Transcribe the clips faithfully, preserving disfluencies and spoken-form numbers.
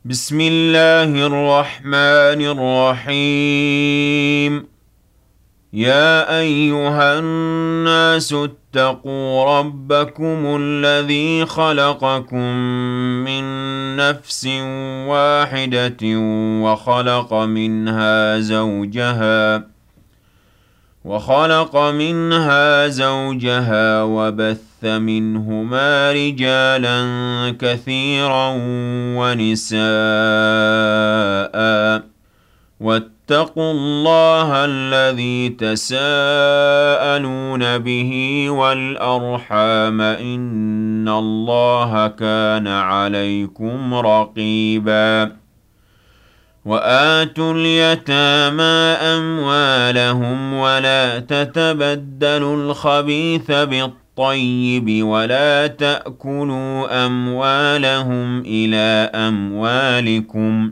بسم الله الرحمن الرحيم. يا أيها الناس اتقوا ربكم الذي خلقكم من نفس واحدة وخلق منها زوجها وخلق منها زوجها وبث منهما رجالا كثيرا ونساء، واتقوا الله الذي تساءلون به والأرحام إن الله كان عليكم رقيبا. وآتوا اليتامى أموالهم ولا تتبدلوا الخبيث بالطيب ولا تأكلوا أموالهم إلى أموالكم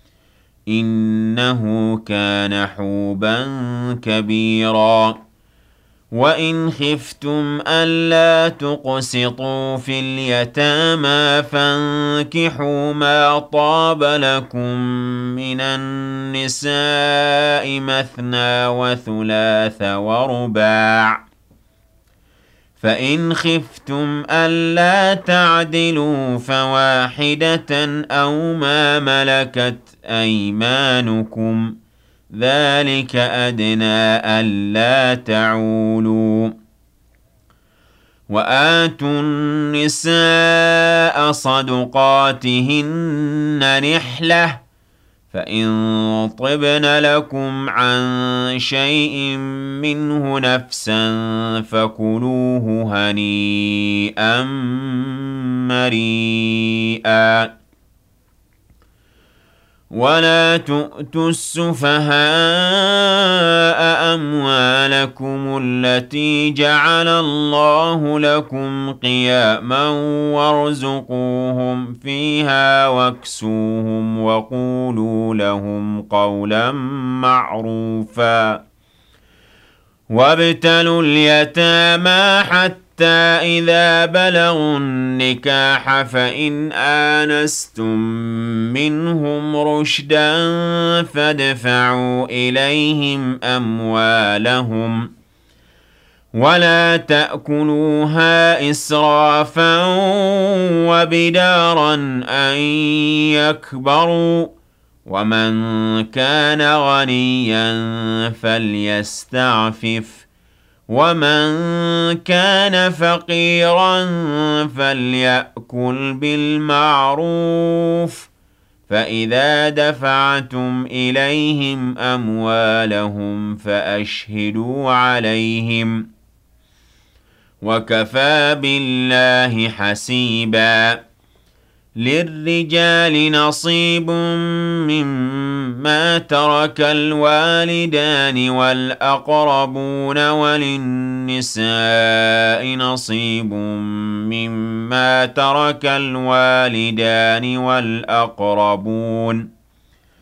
إنه كان حوبا كبيرا. وإن خفتم ألا تقسطوا في اليتامى فانكحوا ما طاب لكم من النساء مثنى وثلاث ورباع، فإن خفتم ألا تعدلوا فواحدة أو ما ملكت أيمانكم ذلك أدنى ألا تعولوا. وآتوا النساء صدقاتهن نحلة، فإن طبن لكم عن شيء منه نفسا فكلوه هنيئا مريئا. ولا تؤتوا السفهاء أموالكم التي جعل الله لكم قياما وارزقوهم فيها واكسوهم وقولوا لهم قولا معروفا. وابتلوا اليتامى حتى إذا بلغوا النكاح فإن آنستم منهم رشدا فادفعوا إليهم أموالهم ولا تأكلوها إسرافا وبدارا أن يكبروا، ومن كان غنيا فليستعفف ومن كان فقيرا فليأكل بالمعروف. فإذا دفعتم إليهم أموالهم فأشهدوا عليهم، وكفى بالله حسيبا. للرجال نصيب مما ترك الوالدان والأقربون وللنساء نصيب مما ترك الوالدان والأقربون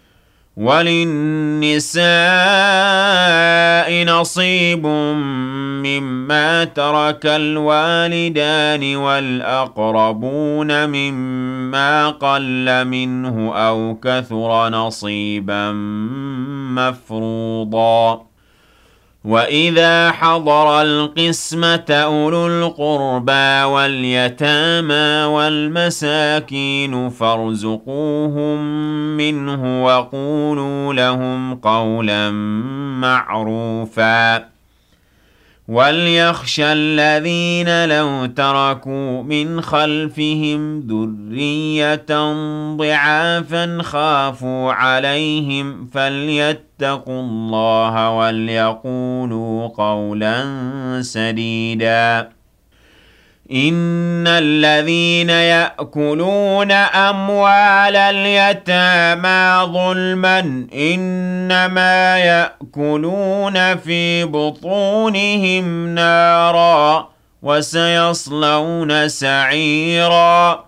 وللنساء نصيب مما ترك الوالدان والأقربون مما قل منه أو كثر نصيبا مفروضا. وإذا حضر القسمة أولو القربى واليتامى والمساكين فارزقوهم منه وقولوا لهم قولا معروفا. وليخشى الذين لو تركوا من خلفهم ذرية ضعافا خافوا عليهم فليتقوا الله وليقولوا قولا سديدا. إن الذين يأكلون أموال اليتامى ظلما إنما يأكلون في بطونهم نارا وسيصلون سعيرا.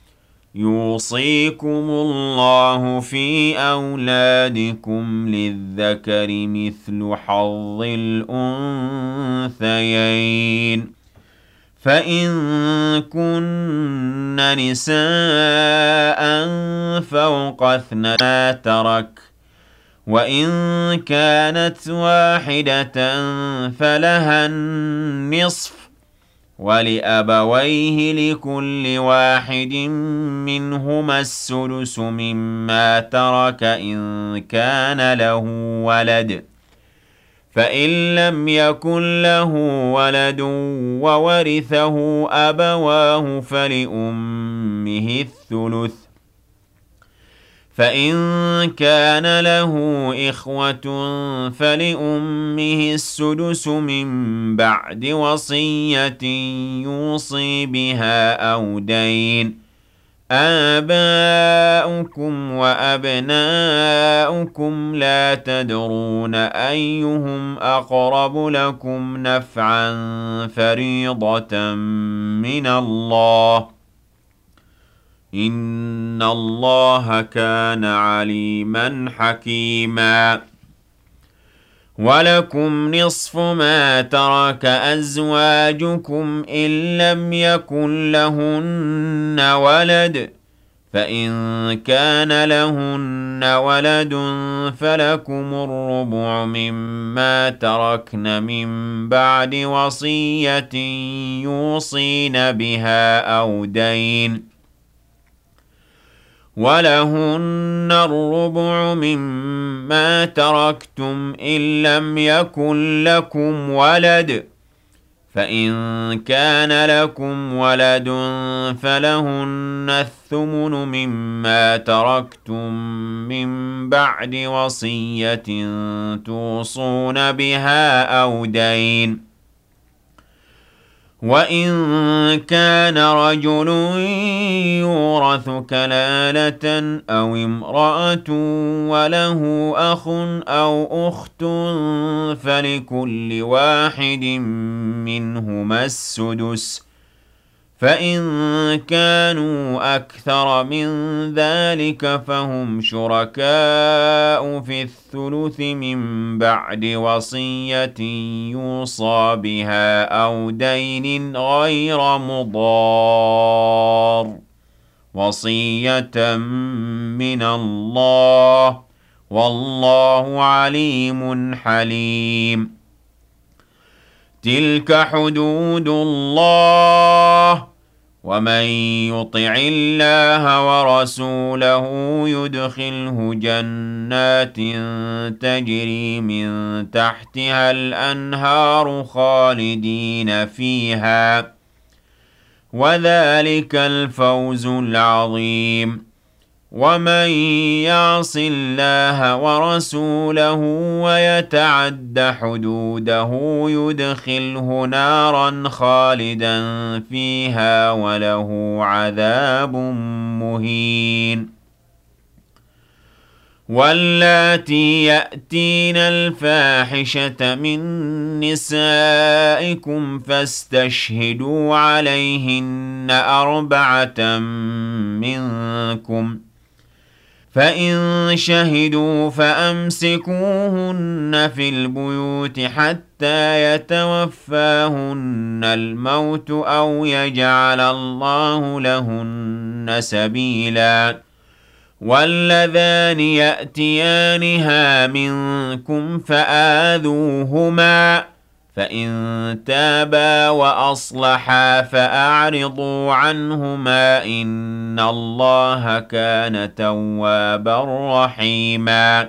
يوصيكم الله في أولادكم للذكر مثل حظ الأنثيين، فإن كن نساء فوق اثنتين ترك وإن كانت واحدة فلها النصف ولأبويه لكل واحد منهما السدس مما ترك إن كان له ولد فإن لم يكن له ولد وورثه أبواه فلأمه الثلث فإن كان له إخوة فلأمه السدس من بعد وصية يوصي بها أو دين آباؤكم وأبناؤكم لا تدرون أيهم أقرب لكم نفعا فريضة من الله إن الله كان عليما حكيما ولكم نصف ما ترك أزواجكم إن لم يكن لهن ولد فإن كان لهن ولد فلكم الربع مما تركن من بعد وصية يوصين بها أو دين ولهن الربع مما تركتم إن لم يكن لكم ولد فإن كان لكم ولد فلهن الثمن مما تركتم من بعد وصية توصون بها أو دين وإن كان رجل يورث كلالة أو امرأة وله أخ أو أخت فلكل واحد منهما السدس فإن كانوا أكثر من ذلك فهم شركاء في الثلث من بعد وصية يوصى بها أو دين غير مضار وصية من الله والله عليم حليم تلك حدود الله ومن يطع الله ورسوله يدخله جنات تجري من تحتها الأنهار خالدين فيها وذلك الفوز العظيم ومن يعص الله ورسوله ويتعد حدوده يدخله نارا خالدا فيها وله عذاب مهين واللاتي يأتين الفاحشة من نسائكم فاستشهدوا عليهن أربعة منكم فإن شهدوا فأمسكوهن في البيوت حتى يتوفاهن الموت أو يجعل الله لهن سبيلا واللذان يأتيانها منكم فآذوهما فإن تابا وأصلحا فأعرضوا عنهما إن الله كان توابا رحيما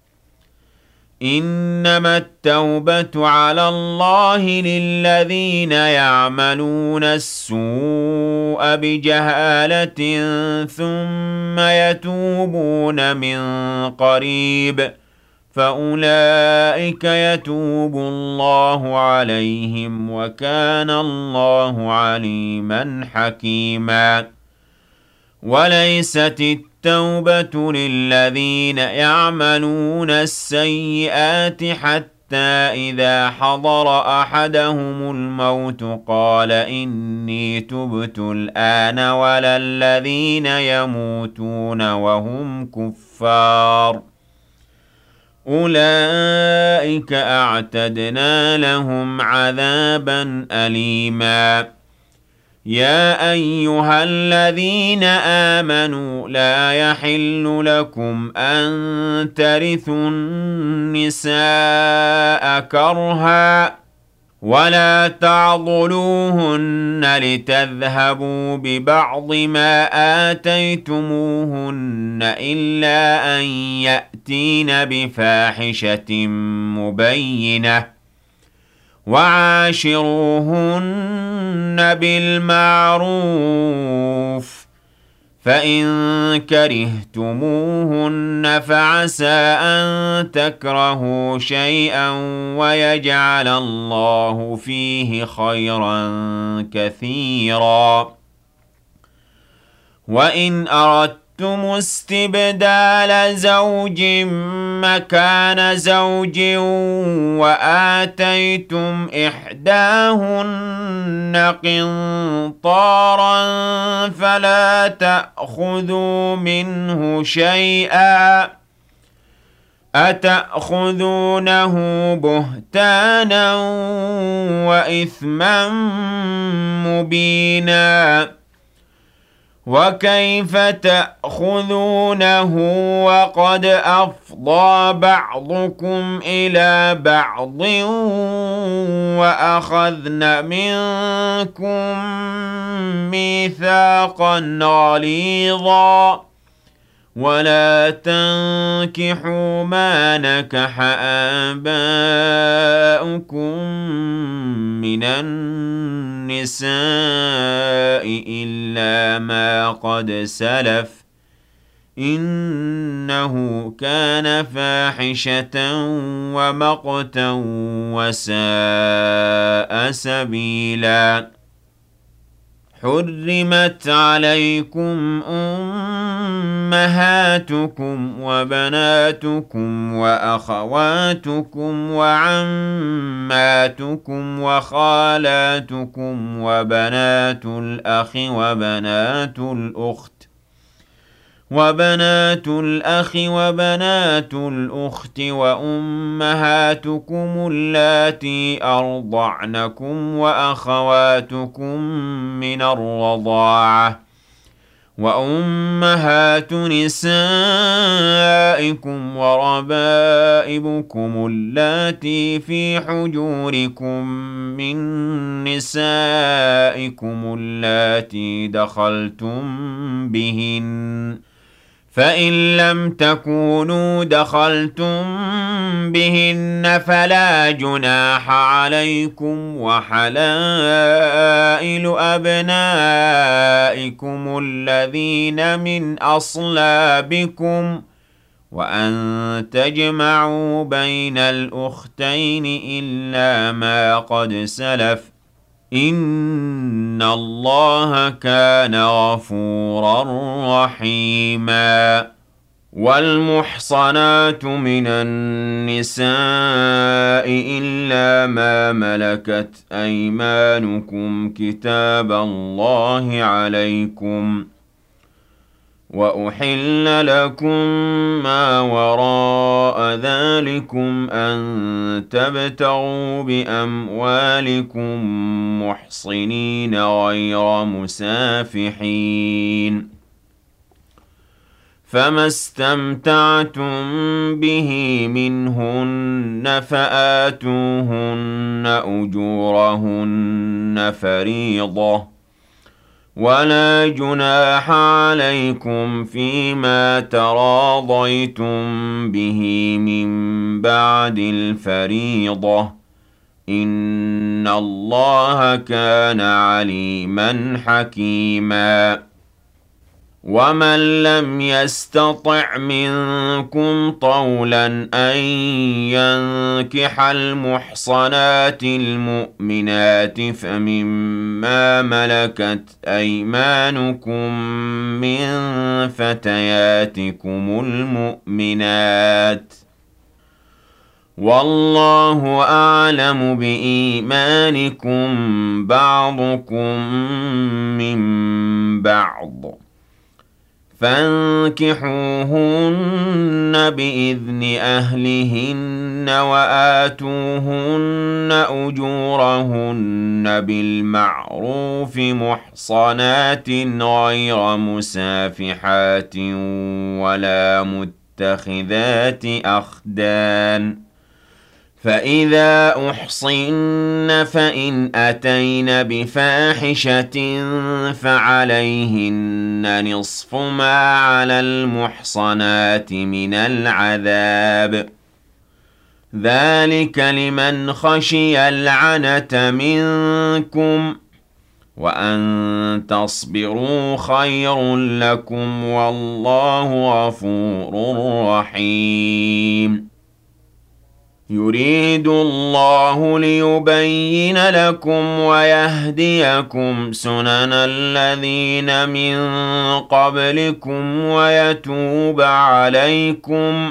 إنما التوبة على الله للذين يعملون السوء بجهالة ثم يتوبون من قريب فأولئك يتوب الله عليهم وكان الله عليما حكيما وليست التوبة للذين يعملون السيئات حتى إذا حضر أحدهم الموت قال إني تبت الآن ولا الذين يموتون وهم كفار أولئك أعتدنا لهم عذابا أليما يا أيها الذين آمنوا لا يحل لكم أن ترثوا النساء كرها ولا تعضلوهن لتذهبوا ببعض ما آتيتموهن إلا أن يأتين بفاحشة مبينة وعاشروهن بالمعروف فإن كرهتموهن فعسى أن تكرهوا شيئا ويجعل الله فيه خيرا كثيرا وإن أردتم استبدال زوج مكان زوج وآتيتم إحداهن قنطارا فلا تأخذوا منه شيئا أتأخذونه بهتانا وإثما مبينا وكيف تأخذونه وقد أفضى بعضكم إلى بعض وأخذن منكم ميثاقا غليظا ولا تنكحوا ما نكح آباؤكم من النساء إلا ما قد سلف إنه كان فاحشة ومقتا وساء سبيلا حرمت عليكم أمهاتكم وبناتكم وأخواتكم وعماتكم وخالاتكم وبنات الأخ وبنات الأخت وبنات الأخ وبنات الأخت وأمهاتكم اللاتي أرضعنكم وأخواتكم من الرضاعة وأمهات نسائكم وربائبكم اللاتي في حجوركم من نسائكم اللاتي دخلتم بهن فإن لم تكونوا دخلتم بهن فلا جناح عليكم وحلائل أبنائكم الذين من أصلابكم وأن تجمعوا بين الأختين إلا ما قد سلف إن الله كان غفورا رحيما والمحصنات من النساء إلا ما ملكت أيمانكم كتاب الله عليكم وأحل لكم ما وراء ذلكم أن تبتغوا بأموالكم محصنين غير مسافحين فما استمتعتم به منهن فآتوهن أجورهن فريضة ولا جناح عليكم فيما تراضيتم به من بعد الفريضة إن الله كان عليما حكيما ومن لم يستطع منكم طولا أن ينكح المحصنات المؤمنات فمما ملكت أيمانكم من فتياتكم المؤمنات والله أعلم بإيمانكم بعضكم من بعض فانكحوهن بإذن أهلهن وآتوهن أجورهن بالمعروف محصنات غير مسافحات ولا متخذات أخدان فإذا أحصن فإن أتين بفاحشة فعليهن نصف ما على المحصنات من العذاب ذلك لمن خشي العنة منكم وأن تصبروا خير لكم والله غفور رحيم يريد الله ليبين لكم ويهديكم سنن الذين من قبلكم ويتوب عليكم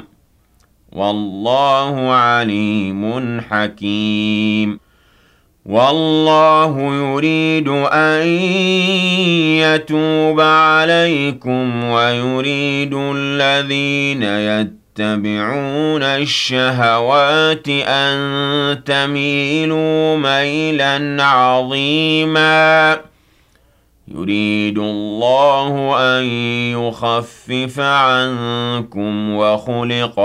والله عليم حكيم والله يريد أن يتوب عليكم ويريد الذين يتوبون يتبعون الشهوات أن تميلوا ميلا عظيما يريد الله أن يخفف عنكم وخلق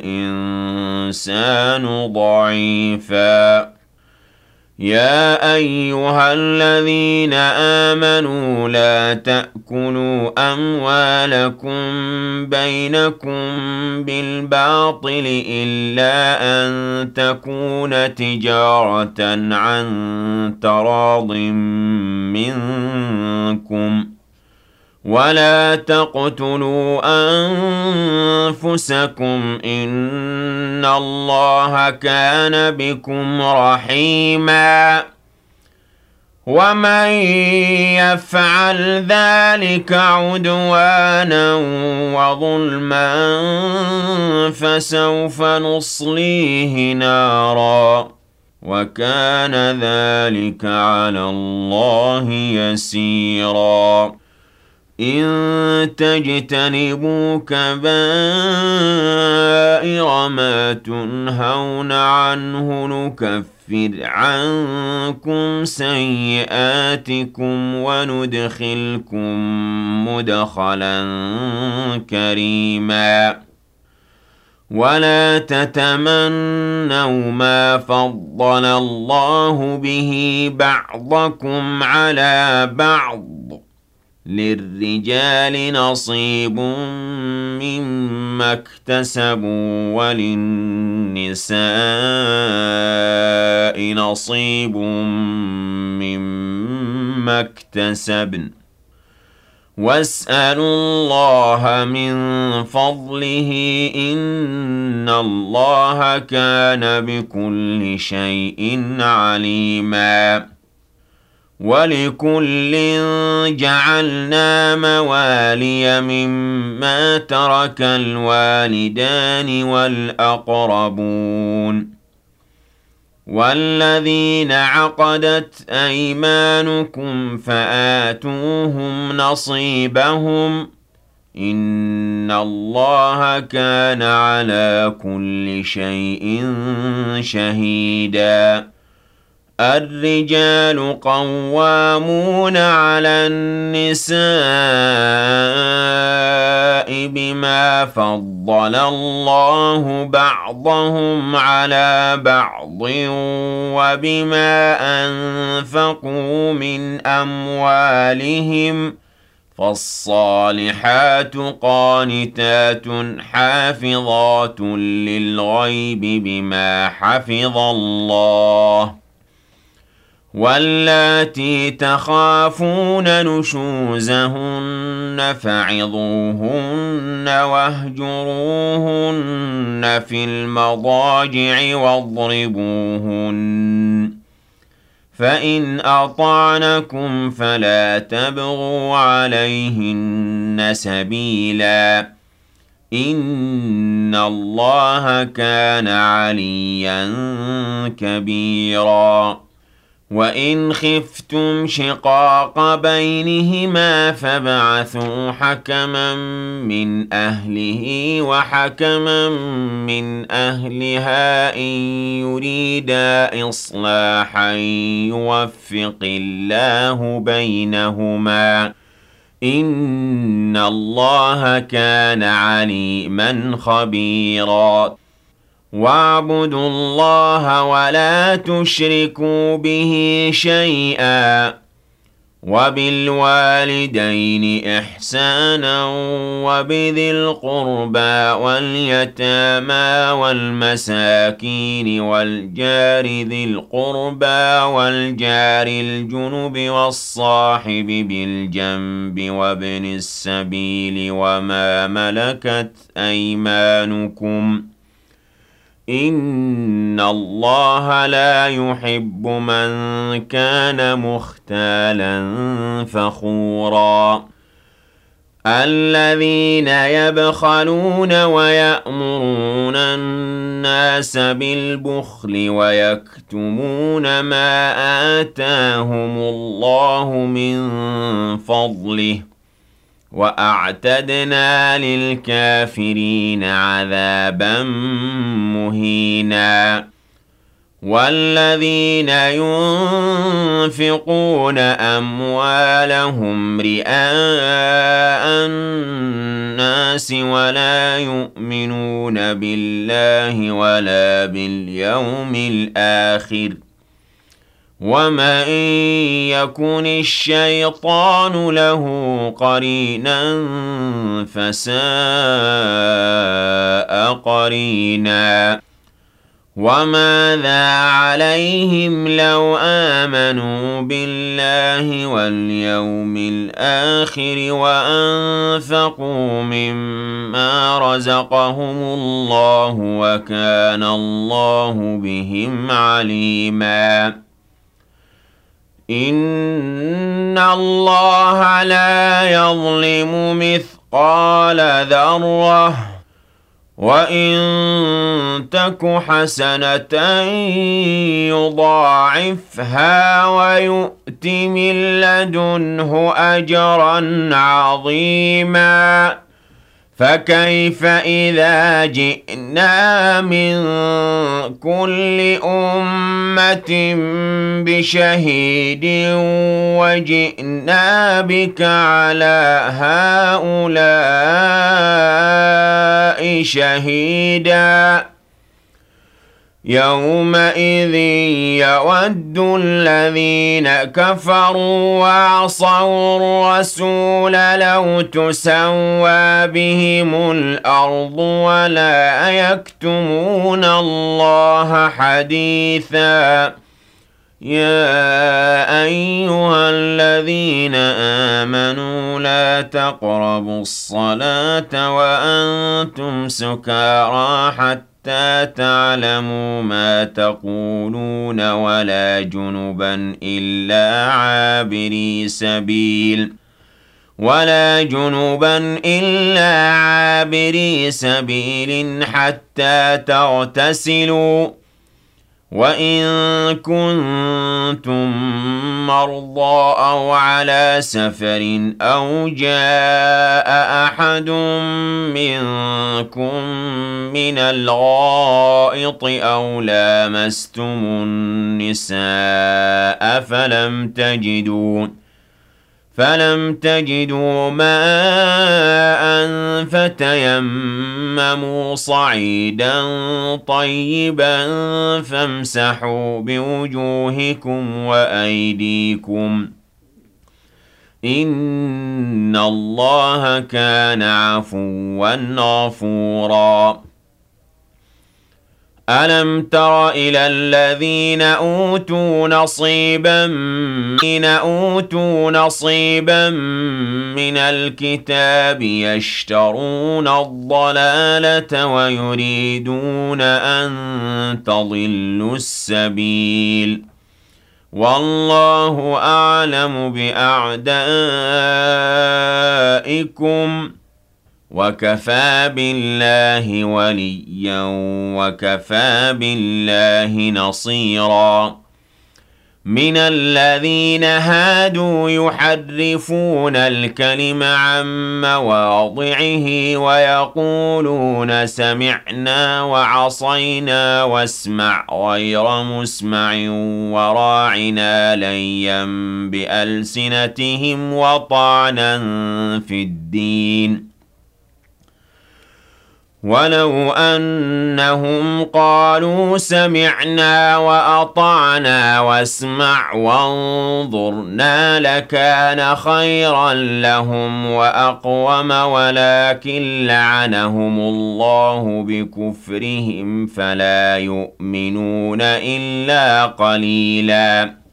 الإنسان ضعيفا يا أيها الذين آمنوا لا تأكلوا أموالكم بينكم بالباطل إلا أن تكون تجارة عن تراض منكم ولا تقتلوا أنفسكم إن الله كان بكم رحيما ومن يفعل ذلك عدوانا وظلما فسوف نصليه نارا وكان ذلك على الله يسيرا إن تجتنبوا كبائر ما تنهون عنه نكفر عنكم سيئاتكم وندخلكم مدخلا كريما ولا تتمنوا ما فضل الله به بعضكم على بعض للرجال نصيب مما اكتسبوا وللنساء نصيب مما اكتسبن واسألوا الله من فضله إن الله كان بكل شيء عليما ولكل جعلنا موالي مما ترك الوالدان والأقربون والذين عقدت أيمانكم فآتوهم نصيبهم إن الله كان على كل شيء شهيدا الرجال قوامون على النساء بما فضل الله بعضهم على بعض وبما أنفقوا من أموالهم فالصالحات قانتات حافظات للغيب بما حفظ الله واللاتي تخافون نشوزهن فعظوهن واهجروهن في المضاجع واضربوهن فإن أطعنكم فلا تبغوا عليهن سبيلا إن الله كان عليا كبيرا وَإِنْ خِفْتُمْ شِقَاقَ بَيْنِهِمَا فَابْعَثُوا حَكَمًا مِّنْ أَهْلِهِ وَحَكَمًا مِّنْ أَهْلِهَا إِن يُرِيدَا إِصْلَاحًا يُوَفِّقِ اللَّهُ بَيْنَهُمَا ۗ إِنَّ اللَّهَ كَانَ عَلِيمًا خَبِيرًا. وَاعْبُدُوا اللَّهَ وَلَا تُشْرِكُوا بِهِ شَيْئًا، وَبِالْوَالِدَيْنِ إِحْسَانًا، وَبِذِي الْقُرْبَىٰ وَالْيَتَامَىٰ وَالْمَسَاكِينِ وَالْجَارِ ذِي الْقُرْبَىٰ وَالْجَارِ الْجُنُبِ وَالصَّاحِبِ بِالْجَنبِ وَابْنِ السَّبِيلِ وَمَا مَلَكَتْ أَيْمَانُكُمْ ۗ إِنَّ اللَّهَ لَا يُحِبُّ مَن كَانَ مُخْتَالًا فَخُورًا. الَّذِينَ يَبْخَلُونَ وَيَأْمُرُونَ النَّاسَ بِالْبُخْلِ وَيَكْتُمُونَ مَا آتَاهُمُ اللَّهُ مِن فَضْلِهِ ۗ وَأَعْتَدْنَا لِلْكَافِرِينَ عَذَابًا مُّهِينًا. وَالَّذِينَ يُنفِقُونَ أَمْوَالَهُمْ رِئَاءَ النَّاسِ وَلَا يُؤْمِنُونَ بِاللَّهِ وَلَا بِالْيَوْمِ الْآخِرِ، وَمَن يَكُنِ الشَّيْطَانُ لَهُ قَرِينًا فَسَاءَ قَرِينًا. وَمَاذَا عَلَيْهِمْ لَوْ آمَنُوا بِاللَّهِ وَالْيَوْمِ الْآخِرِ وَأَنفَقُوا مِمَّا رَزَقَهُمُ اللَّهُ وَكَانَ اللَّهُ بِهِمْ عَلِيمًا. إِنَّ اللَّهَ لَا يَظْلِمُ مِثْقَالَ ذَرَّةٍ، وَإِن تَكُ حَسَنَةً يُضَاعِفْهَا وَيُؤْتِ مِن لَّدُنْهُ أَجْرًا عَظِيمًا. فَكَيْفَ إِذَا جِئْنَا مِن كُلِّ أُمَّةٍ بِشَهِيدٍ وَجِئْنَا بِكَ عَلَىٰ هَٰؤُلَاءِ شَهِيدًا؟ يَوْمَئِذٍ يَوَدُّ الَّذِينَ كَفَرُوا وَعَصَوُا الرَّسُولَ لَوْ تُسَوَّىٰ بِهِمُ الْأَرْضُ وَلَا يَكْتُمُونَ اللَّهَ حَدِيثًا. يَا أَيُّهَا الَّذِينَ آمَنُوا لَا تَقْرَبُوا الصَّلَاةَ وَأَنتُمْ سُكَارَىٰ حَتَّىٰ تَعْلَمُوا مَا تَقُولُونَ وَلَا جُنُبًا إِلَّا عَابِرِي سَبِيلٍ وَلَا جُنُبًا إِلَّا عَابِرِي سَبِيلٍ حَتَّىٰ تَغْتَسِلُوا، وَإِن كُنتُم مَّرْضَىٰ أَوْ عَلَىٰ سَفَرٍ أَوْ جَاءَ أَحَدٌ مِّنكُم مِّنَ الْغَائِطِ أَوْ لَامَسْتُمُ النِّسَاءَ فَلَمْ تَجِدُوا فَلَمْ تَجِدُوا مَاءً فَتَيَمَّمُوا صَعِيدًا طَيِّبًا فَامْسَحُوا بِوُجُوهِكُمْ وَأَيْدِيكُمْ ۗ إِنَّ اللَّهَ كَانَ عَفُوًّا غَفُورًا. أَلَمْ تَرَ إِلَى الَّذِينَ أُوتُوا نَصِيبًا مِّنَ أُوتُوا نَصِيبًا مِّنَ الْكِتَابِ يَشْتَرُونَ الضَّلَالَةَ وَيُرِيدُونَ أَن تَضِلُّوا السَّبِيلَ، وَاللَّهُ أَعْلَمُ بِأَعْدَائِكُمْ، وَكَفَىٰ بِاللَّهِ وَلِيًّا وَكَفَىٰ بِاللَّهِ نَصِيرًا. من الذين هادوا يحرفون الكلم عن مواضعه ويقولون سمعنا وعصينا واسمع غير مسمع وراعنا ليا بألسنتهم وطعنا في الدين ولو أنهم قالوا سمعنا وأطعنا واسمع وانظرنا لكان خيرا لهم وأقوم ولكن لعنهم الله بكفرهم فلا يؤمنون إلا قليلاً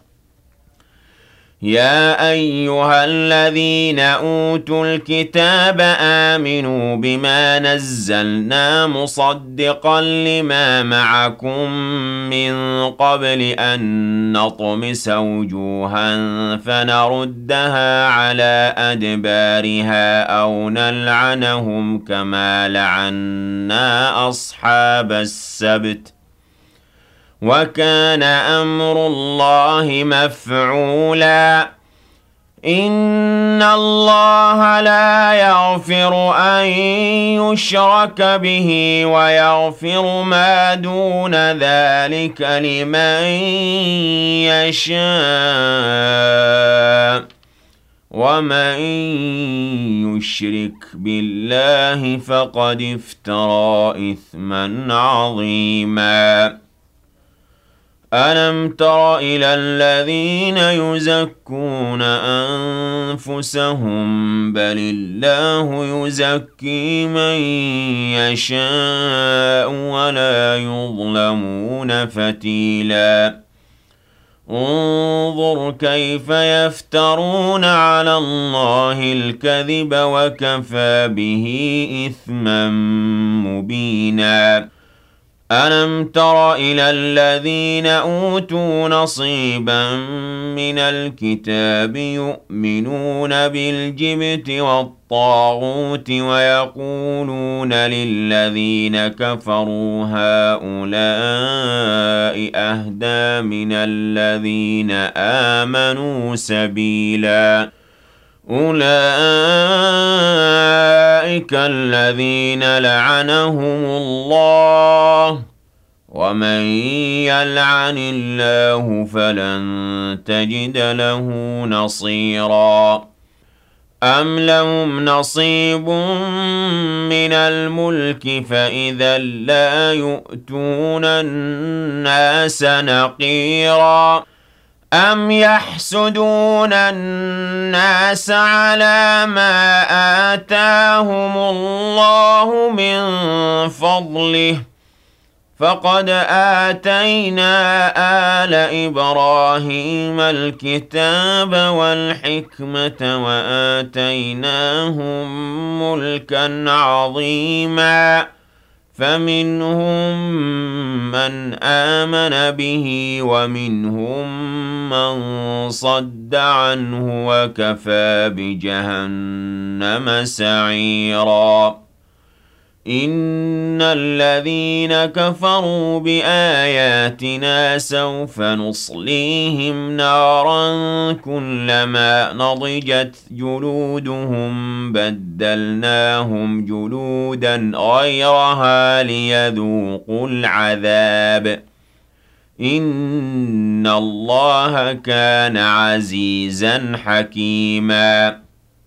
يا أيها الذين أوتوا الكتاب آمنوا بما نزلنا مصدقا لما معكم من قبل أن نطمس وجوها فنردها على أدبارها أو نلعنهم كما لعنا أصحاب السبت وكان أمر الله مفعولا إن الله لا يغفر أن يشرك به ويغفر ما دون ذلك لمن يشاء ومن يشرك بالله فقد افترى إثما عظيما ألم تر إلى الذين يزكون أنفسهم بل الله يزكي من يشاء ولا يظلمون فتيلا انظر كيف يفترون على الله الكذب وكفى به إثما مبينا ألم تر إلى الذين أوتوا نصيبا من الكتاب يؤمنون بالجبت والطاغوت ويقولون للذين كفروا هؤلاء أهدى من الذين آمنوا سبيلا أولئك الذين لعنهم الله ومن يلعن الله فلن تجد له نصيرا أم لهم نصيب من الملك فإذا لا يؤتون الناس نقيرا أم يحسدون الناس على ما آتاهم الله من فضله فقد آتينا آل إبراهيم الكتاب والحكمة وآتيناهم ملكا عظيما فمنهم من آمن به ومنهم من صد عنه وكفى بجهنم سعيرا إن الذين كفروا بآياتنا سوف نصليهم نارا كلما نضجت جلودهم بدلناهم جلودا غيرها ليذوقوا العذاب إن الله كان عزيزا حكيما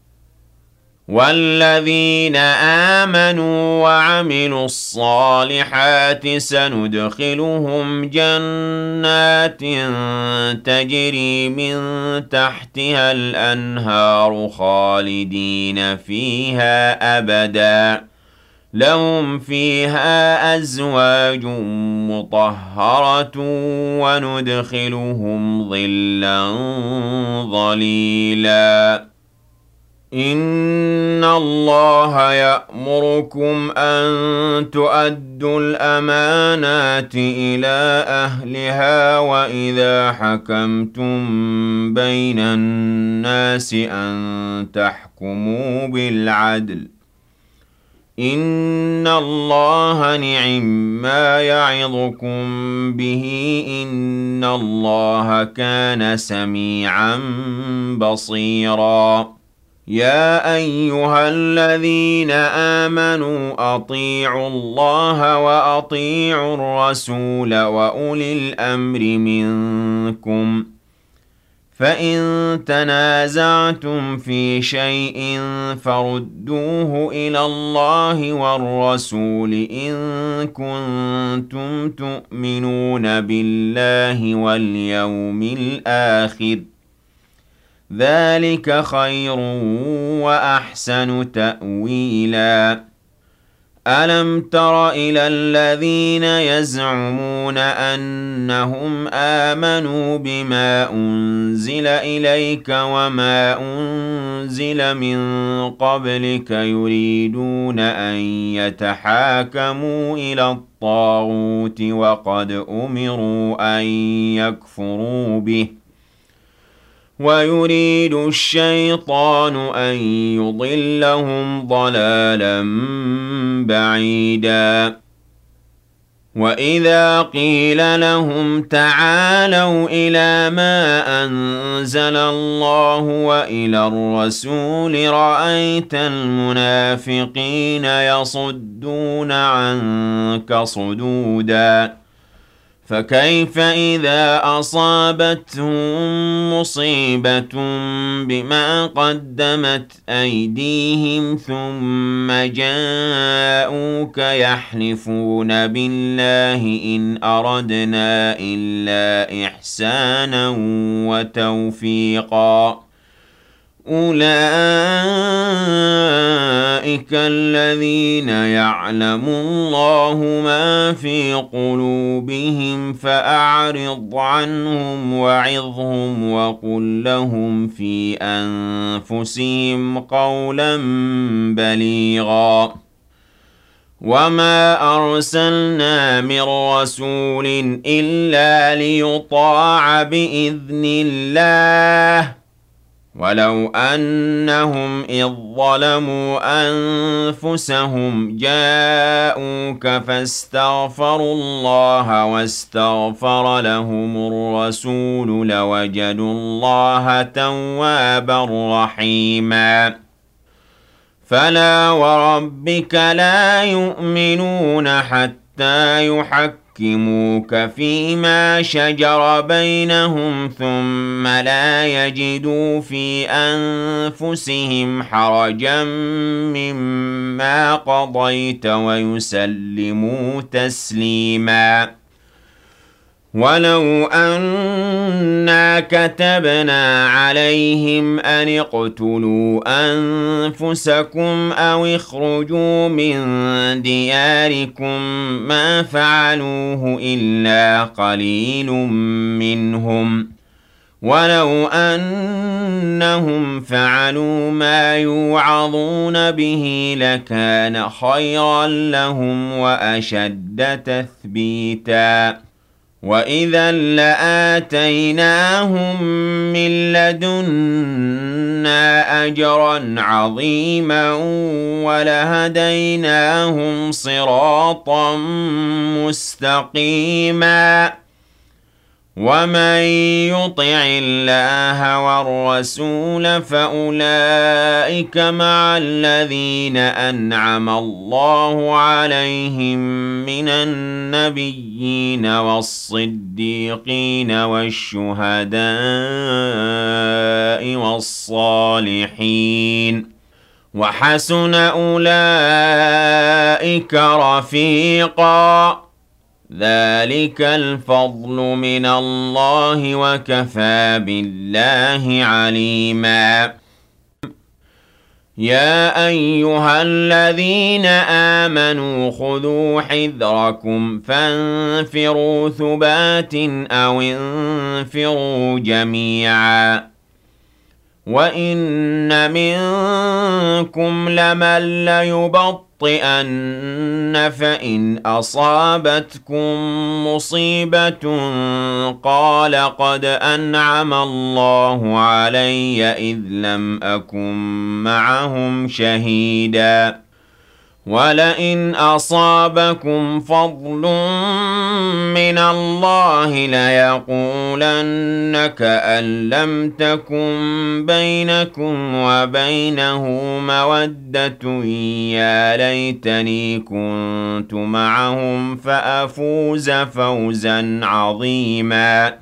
والذين آمنوا وعملوا الصالحات سندخلهم جنات تجري من تحتها الأنهار خالدين فيها أبدا لهم فيها أزواج مطهرة وندخلهم ظلا ظليلا إن الله يأمركم أن تؤدوا الأمانات إلى أهلها وإذا حكمتم بين الناس أن تحكموا بالعدل إِنَّ اللَّهَ نِعِمَّا يَعِظُكُم بِهِ إِنَّ اللَّهَ كَانَ سَمِيعًا بَصِيرًا يَا أَيُّهَا الَّذِينَ آمَنُوا أَطِيعُوا اللَّهَ وَأَطِيعُوا الرَّسُولَ وَأُولِي الْأَمْرِ مِنكُمْ ۖ فَإِن تَنَازَعْتُمْ فِي شَيْءٍ فَرُدُّوهُ إِلَى اللَّهِ وَالرَّسُولِ إِن كُنتُمْ تُؤْمِنُونَ بِاللَّهِ وَالْيَوْمِ الْآخِرِ ۚ ذَٰلِكَ خَيْرٌ وَأَحْسَنُ تَأْوِيلًا أَلَمْ تَرَ إِلَى الَّذِينَ يَزْعُمُونَ أَنَّهُمْ آمَنُوا بِمَا أُنزِلَ إِلَيْكَ وَمَا أُنزِلَ مِن قَبْلِكَ يُرِيدُونَ أَن يَتَحَاكَمُوا إِلَى الطَّاغُوتِ وَقَدْ أُمِرُوا أَن يَكْفُرُوا بِهِ ۚ وَيُرِيدُ الشَّيْطَانُ أَن يُضِلَّهُمْ ضَلَالًا بَعِيدًا وَإِذَا قِيلَ لَهُمْ تَعَالَوْا إِلَىٰ مَا أَنزَلَ اللَّهُ وَإِلَى الرَّسُولِ رَأَيْتَ الْمُنَافِقِينَ يَصُدُّونَ عَنكَ صُدُودًا فَكَيْفَ إِذَا أَصَابَتْهُم مُّصِيبَةٌ بِمَا قَدَّمَتْ أَيْدِيهِمْ ثُمَّ جَاءُوكَ يَحْلِفُونَ بِاللَّهِ إِنْ أَرَدْنَا إِلَّا إِحْسَانًا وَتَوْفِيقًا أُولَٰئِكَ الَّذِينَ يَعْلَمُ اللَّهُ مَا فِي قُلُوبِهِمْ فَأَعْرِضْ عَنْهُمْ وَعِظْهُمْ وَقُل لَّهُمْ فِي أَنفُسِهِمْ قَوْلًا بَلِيغًا وَمَا أَرْسَلْنَا مِن رَّسُولٍ إِلَّا لِيُطَاعَ بِإِذْنِ اللَّهِ وَلَوْ أَنَّهُمْ إِذ ظَّلَمُوا أَنفُسَهُمْ جَاءُوكَ فَاسْتَغْفَرُوا اللَّهَ وَاسْتَغْفَرَ لَهُمُ الرَّسُولُ لَوَجَدُوا اللَّهَ تَوَّابًا رَّحِيمًا فَلَا وَرَبِّكَ لَا يُؤْمِنُونَ حَتَّىٰ يُحَكِّمُوكَ فِيمَا شَجَرَ بَيْنَهُمْ ثُمَّ لَا يَجِدُوا فِي أَنفُسِهِمْ حَرَجًا مِّمَّا قَضَيْتَ وَيُسَلِّمُوا تَسْلِيمًا وَلَوْ أَنَّا كَتَبْنَا عَلَيْهِمْ أَنِ اقْتُلُوا أَنفُسَكُمْ أَوِ اخْرُجُوا مِن دِيَارِكُم مَّا فَعَلُوهُ إِلَّا قَلِيلٌ مِّنْهُمْ ۖ وَلَوْ أَنَّهُمْ فَعَلُوا مَا يُوعَظُونَ بِهِ لَكَانَ خَيْرًا لَّهُمْ وَأَشَدَّ تَثْبِيتًا وَإِذًا لَّآتَيْنَاهُم مِّن لَّدُنَّا أَجْرًا عَظِيمًا وَلَهَدَيْنَاهُمْ صِرَاطًا مُّسْتَقِيمًا وَمَن يُطِعِ اللَّهَ وَالرَّسُولَ فَأُولَٰئِكَ مَعَ الَّذِينَ أَنْعَمَ اللَّهُ عَلَيْهِم مِّنَ النَّبِيِّينَ وَالصِّدِّيقِينَ وَالشُّهَدَاءِ وَالصَّالِحِينَ ۚ وَحَسُنَ أُولَٰئِكَ رَفِيقًا ذَٰلِكَ الْفَضْلُ مِنَ اللَّهِ وَكَفَىٰ بِاللَّهِ عَلِيمًا يَا أَيُّهَا الَّذِينَ آمَنُوا خُذُوا حِذْرَكُمْ فَانفِرُوا ثُبَاتٍ أَوِ انفِرُوا جَمِيعًا وَإِنَّ مِنكُمْ لَمَن لَّيُبَطِّئَنَّ فَإِنْ أَصَابَتْكُم مُّصِيبَةٌ قَالَ قَدْ أَنْعَمَ اللَّهُ عَلَيَّ إِذْ لَمْ أَكُن مَّعَهُمْ شَهِيدًا وَلَئِنْ أَصَابَكُمْ فَضْلٌ مِّنَ اللَّهِ لَيَقُولَنَّ كَأَن لَّمْ تَكُن بَيْنَكُمْ وَبَيْنَهُ مَوَدَّةٌ يَا لَيْتَنِي كُنتُ مَعَهُمْ فَأَفُوزَ فَوْزًا عَظِيمًا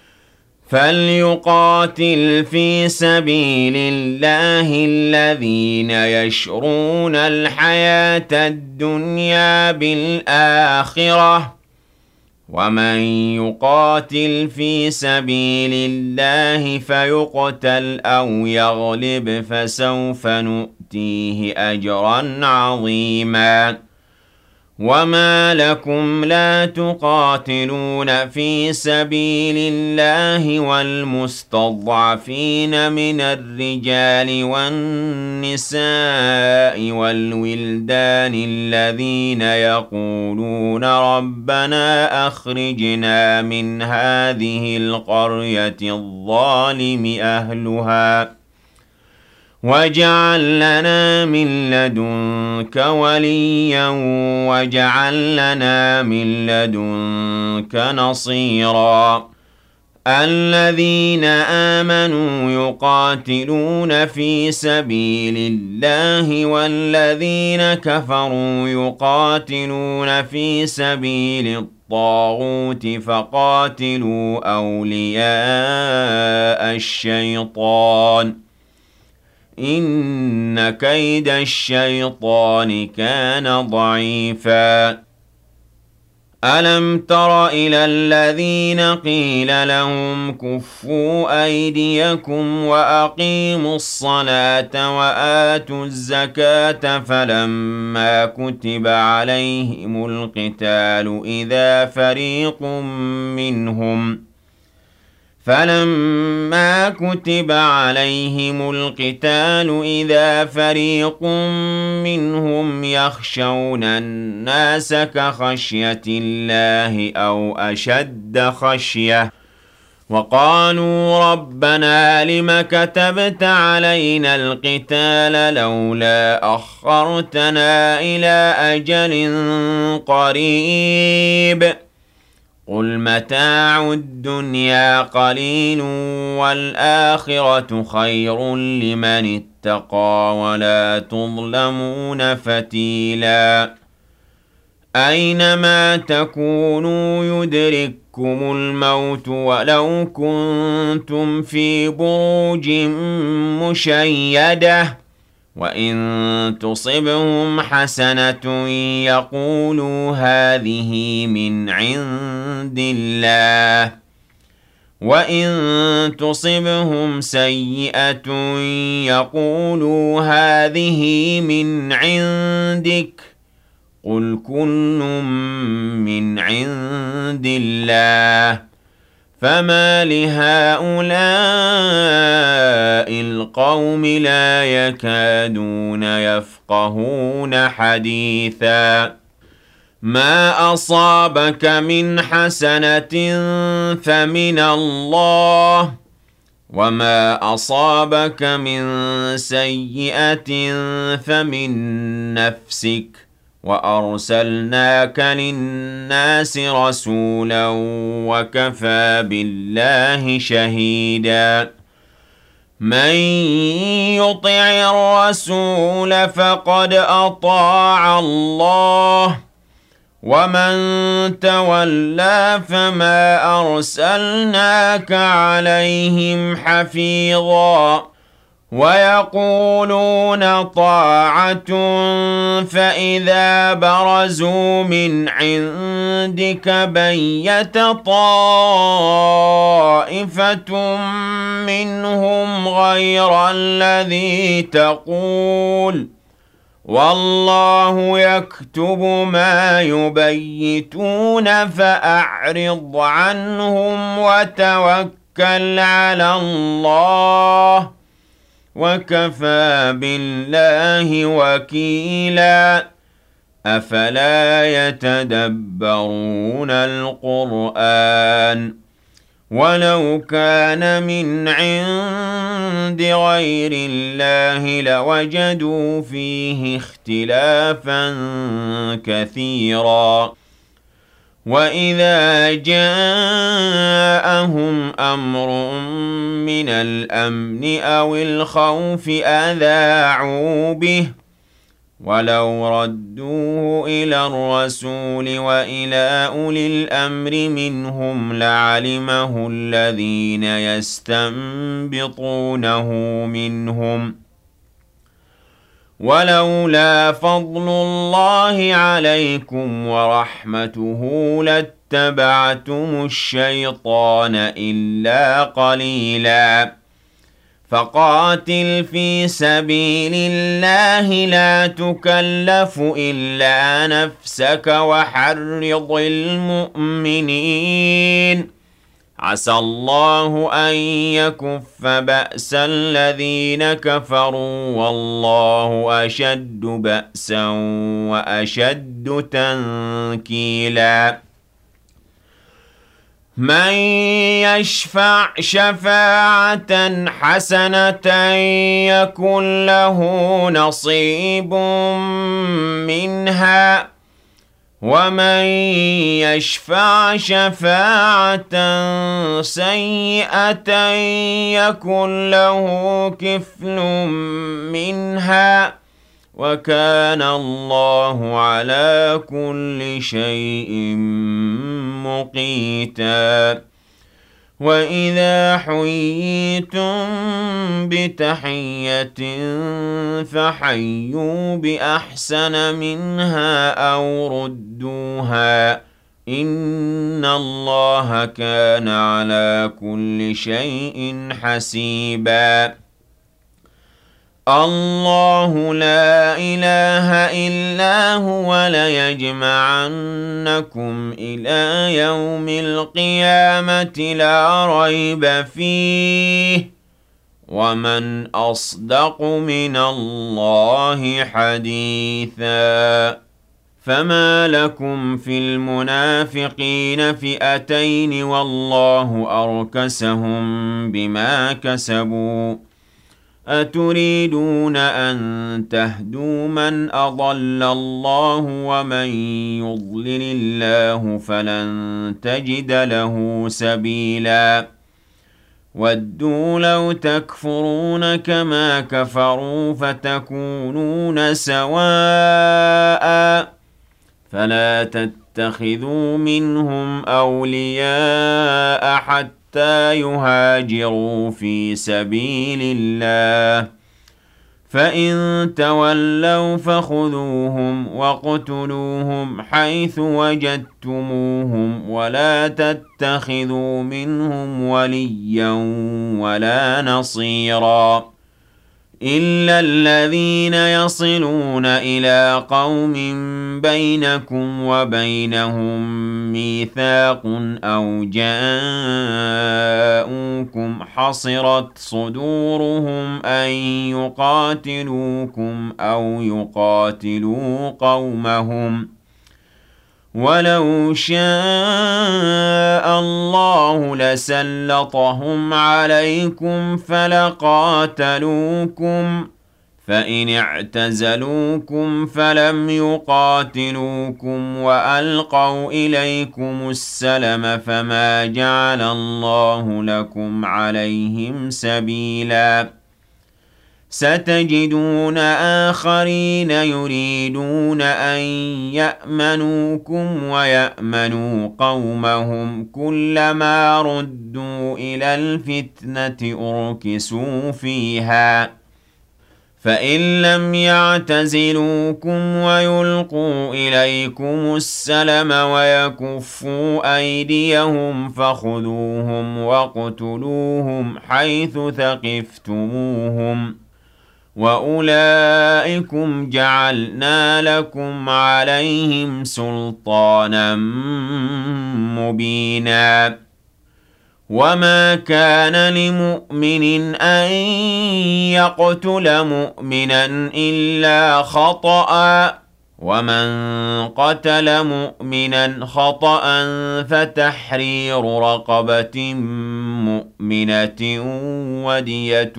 فَلْيُقَاتِلْ فِي سَبِيلِ اللَّهِ الَّذِينَ يَشْرُونَ الْحَيَاةَ الدُّنْيَا بِالْآخِرَةِ ۖ وَمَن يُقَاتِلْ فِي سَبِيلِ اللَّهِ فَيُقْتَلْ أَوْ يَغْلِبْ فَسَوْفَ نُؤْتِيهِ أَجْرًا عَظِيمًا وَمَا لَكُمْ لَا تُقَاتِلُونَ فِي سَبِيلِ اللَّهِ وَالْمُسْتَضْعَفِينَ مِنَ الرِّجَالِ وَالنِّسَاءِ وَالْوِلْدَانِ الَّذِينَ يَقُولُونَ رَبَّنَا أَخْرِجْنَا مِنْ هَٰذِهِ الْقَرْيَةِ الظَّالِمِ أَهْلُهَا وَاجْعَل لَّنَا مِن لَّدُنكَ وَلِيًّا وَاجْعَل لَّنَا مِن لَّدُنكَ نَصِيرًا الَّذِينَ آمَنُوا يُقَاتِلُونَ فِي سَبِيلِ اللَّهِ وَالَّذِينَ كَفَرُوا يُقَاتِلُونَ فِي سَبِيلِ الطَّاغُوتِ فَقَاتِلُوا أَوْلِيَاءَ الشَّيْطَانِ ۖ إِنَّ كَيْدَ الشَّيْطَانِ كَانَ ضَعِيفًا أَلَمْ تَرَ إِلَى الَّذِينَ قِيلَ لَهُمْ كُفُّوا أَيْدِيَكُمْ وَأَقِيمُوا الصَّلَاةَ وَآتُوا الزَّكَاةَ فَلَمَّا كُتِبَ عَلَيْهِمُ الْقِتَالُ إِذَا فَرِيقٌ مِّنْهُمْ فَلَمَّا كُتِبَ عَلَيْهِمُ الْقِتَالُ إِذَا فَرِيقٌ مِّنْهُمْ يَخْشَوْنَ النَّاسَ كَخَشْيَةِ اللَّهِ أَوْ أَشَدَّ خَشْيَةً وَقَالُوا رَبَّنَا لِمَ كَتَبْتَ عَلَيْنَا الْقِتَالَ لَوْلَا أَخَّرْتَنَا إِلَىٰ أَجَلٍ قَرِيبٍ قُلْ مَتَاعُ الدُّنْيَا قَلِيلٌ وَالْآخِرَةُ خَيْرٌ لِّمَنِ اتَّقَىٰ وَلَا تُظْلَمُونَ فَتِيلًا أَيْنَمَا تَكُونُوا يُدْرِككُّمُ الْمَوْتُ وَلَوْ كُنتُمْ فِي بُرُوجٍ مُّشَيَّدَةٍ وَإِن تُصِبْهُمْ حَسَنَةٌ يَقُولُوا هَٰذِهِ مِنْ عِندِ اللَّهِ وَإِن تُصِبْهُمْ سَيِّئَةٌ يَقُولُوا هَٰذِهِ مِنْ عِندِكَ قُلْ كُلٌّ مِّنْ عِندِ اللَّهِ فَمَا لِهَٰؤُلَاءِ الْقَوْمِ لَا يَكَادُونَ يَفْقَهُونَ حَدِيثًا مَا أَصَابَكَ مِنْ حَسَنَةٍ فَمِنَ اللَّهِ وَمَا أَصَابَكَ مِنْ سَيِّئَةٍ فَمِنْ نَفْسِكَ وَأَرْسَلْنَاكَ لِلنَّاسِ رَسُولًا وَكَفَىٰ بِاللَّهِ شَهِيدًا مَن يُطِعِ الرَّسُولَ فَقَدْ أَطَاعَ اللَّهَ وَمَن تَوَلَّىٰ فَمَا أَرْسَلْنَاكَ عَلَيْهِمْ حَفِيظًا وَيَقُولُونَ طَاعَةٌ فَإِذَا بَرَزُوا مِنْ عِندِكَ بَيَّتَ طَائِفَةٌ مِّنْهُمْ غَيْرَ الَّذِي تَقُولُ وَاللَّهُ يَكْتُبُ مَا يُبَيِّتُونَ فَأَعْرِضْ عَنْهُمْ وَتَوَكَّلْ عَلَى اللَّهِ وَكَفَىٰ بِاللَّهِ وَكِيلًا أَفَلَا يَتَدَبَّرُونَ الْقُرْآنَ ولو كان من عند غير الله لوجدوا فيه اختلافا كثيرا وإذا جاءهم أمر من الأمن أو الخوف أذاعوا به ولو ردوه إلى الرسول وإلى أولي الأمر منهم لعلمه الذين يستنبطونه منهم ولولا فضل الله عليكم ورحمته لاتبعتم الشيطان إلا قليلا فقاتل في سبيل الله لا تكلف إلا نفسك وحرض المؤمنين عسى الله أن يكف بأس الذين كفروا والله أشد بأسا وأشد تنكيلا من يشفع شفاعة حسنة يكن له نصيب منها ومن يشفع شفاعة سيئة يكن له كفل منها وكان الله على كل شيء مقيتا وإذا حييتم بتحية فحيوا بأحسن منها أو ردوها إن الله كان على كل شيء حسيبا الله لا إله إلا هو ليجمعنكم إلى يوم القيامة لا ريب فيه ومن أصدق من الله حديثا فما لكم في المنافقين فئتين والله أركسهم بما كسبوا أتريدون أن تهدوا من أضل الله ومن يضلل الله فلن تجد له سبيلا ودوا لو تكفرون كما كفروا فتكونون سواء فلا تتخذوا منهم أولياء حتى حتى يهاجروا في سبيل الله فإن تولوا فخذوهم واقتلوهم حيث وجدتموهم ولا تتخذوا منهم وليا ولا نصيرا إلا الذين يصلون إلى قوم بينكم وبينهم ميثاق أو جاءوكم حصرت صدورهم أن يقاتلوكم أو يقاتلوا قومهم ولو شاء الله لسلطهم عليكم فلقاتلوكم فإن اعتزلوكم فلم يقاتلوكم وألقوا إليكم السلم فما جعل الله لكم عليهم سبيلا ستجدون آخرين يريدون أن يأمنوكم ويأمنوا قومهم كلما ردوا إلى الفتنة أركسوا فيها فإن لم يعتزلوكم ويلقوا إليكم السلم ويكفوا أيديهم فخذوهم واقتلوهم حيث ثقفتموهم وأولئكم جعلنا لكم عليهم سلطانا مبينا وما كان لمؤمن أن يقتل مؤمنا إلا خطأ ومن قتل مؤمنا خطأ فتحرير رقبة مؤمنة ودية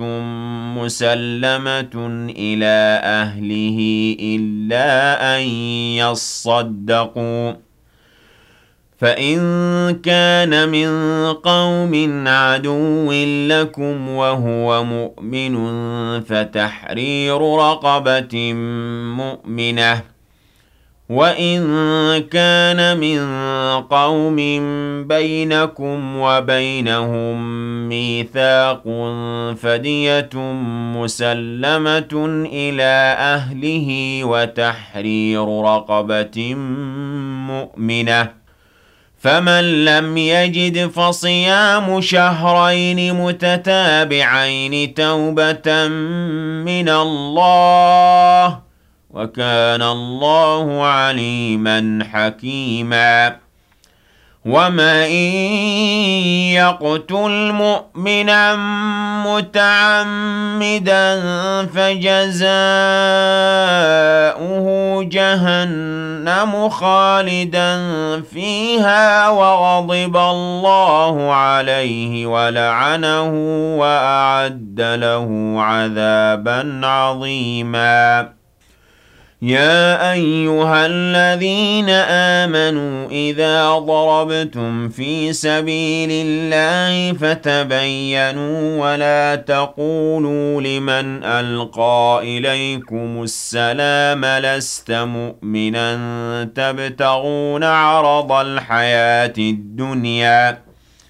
مسلمة إلى أهله إلا أن يصدقوا. فإن كان من قوم عدو لكم وهو مؤمن فتحرير رقبة مؤمنة، وإن كان من قوم بينكم وبينهم ميثاق فدية مسلمة إلى أهله وتحرير رقبة مؤمنة. فمن لم يجد فصيام شهرين متتابعين توبة من الله، وكان الله عليما حكيما. ومن يقتل مؤمنا متعمدا فجزاؤه جهنم خالدا فيها وغضب الله عليه ولعنه وأعد له عذابا عظيما. يا أيها الذين آمنوا إذا ضربتم في سبيل الله فتبينوا ولا تقولوا لمن ألقى إليكم السلام لست مؤمنا تبتغون عرض الحياة الدنيا،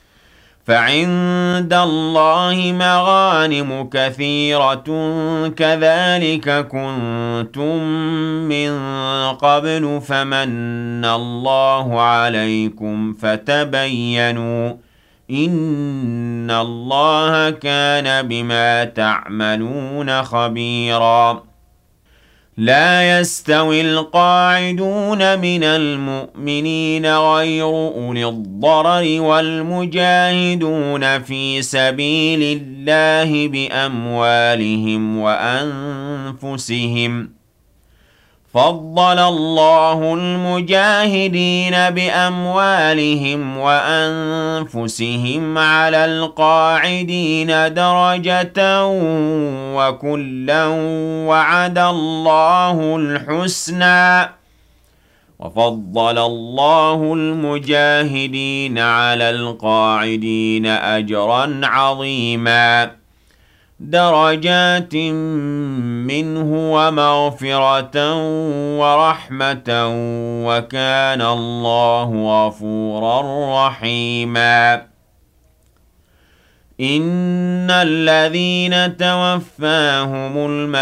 فعند الله مغانم كثيرة كذلك كنتم من قبل فمن الله عليكم فتبينوا إن الله كان بما تعملون خبيرا. لا يستوي القاعدون من المؤمنين غير أولي الضرر والمجاهدون في سبيل الله بأموالهم وأنفسهم. فضل الله المجاهدين بأموالهم وأنفسهم على القاعدين درجة وكلا وعد الله الحسنى. وفضل الله المجاهدين على القاعدين أجرا عظيما، درجات منه ومغفرة ورحمة، وكان الله غفورا رحيما. إن الذين توفاهم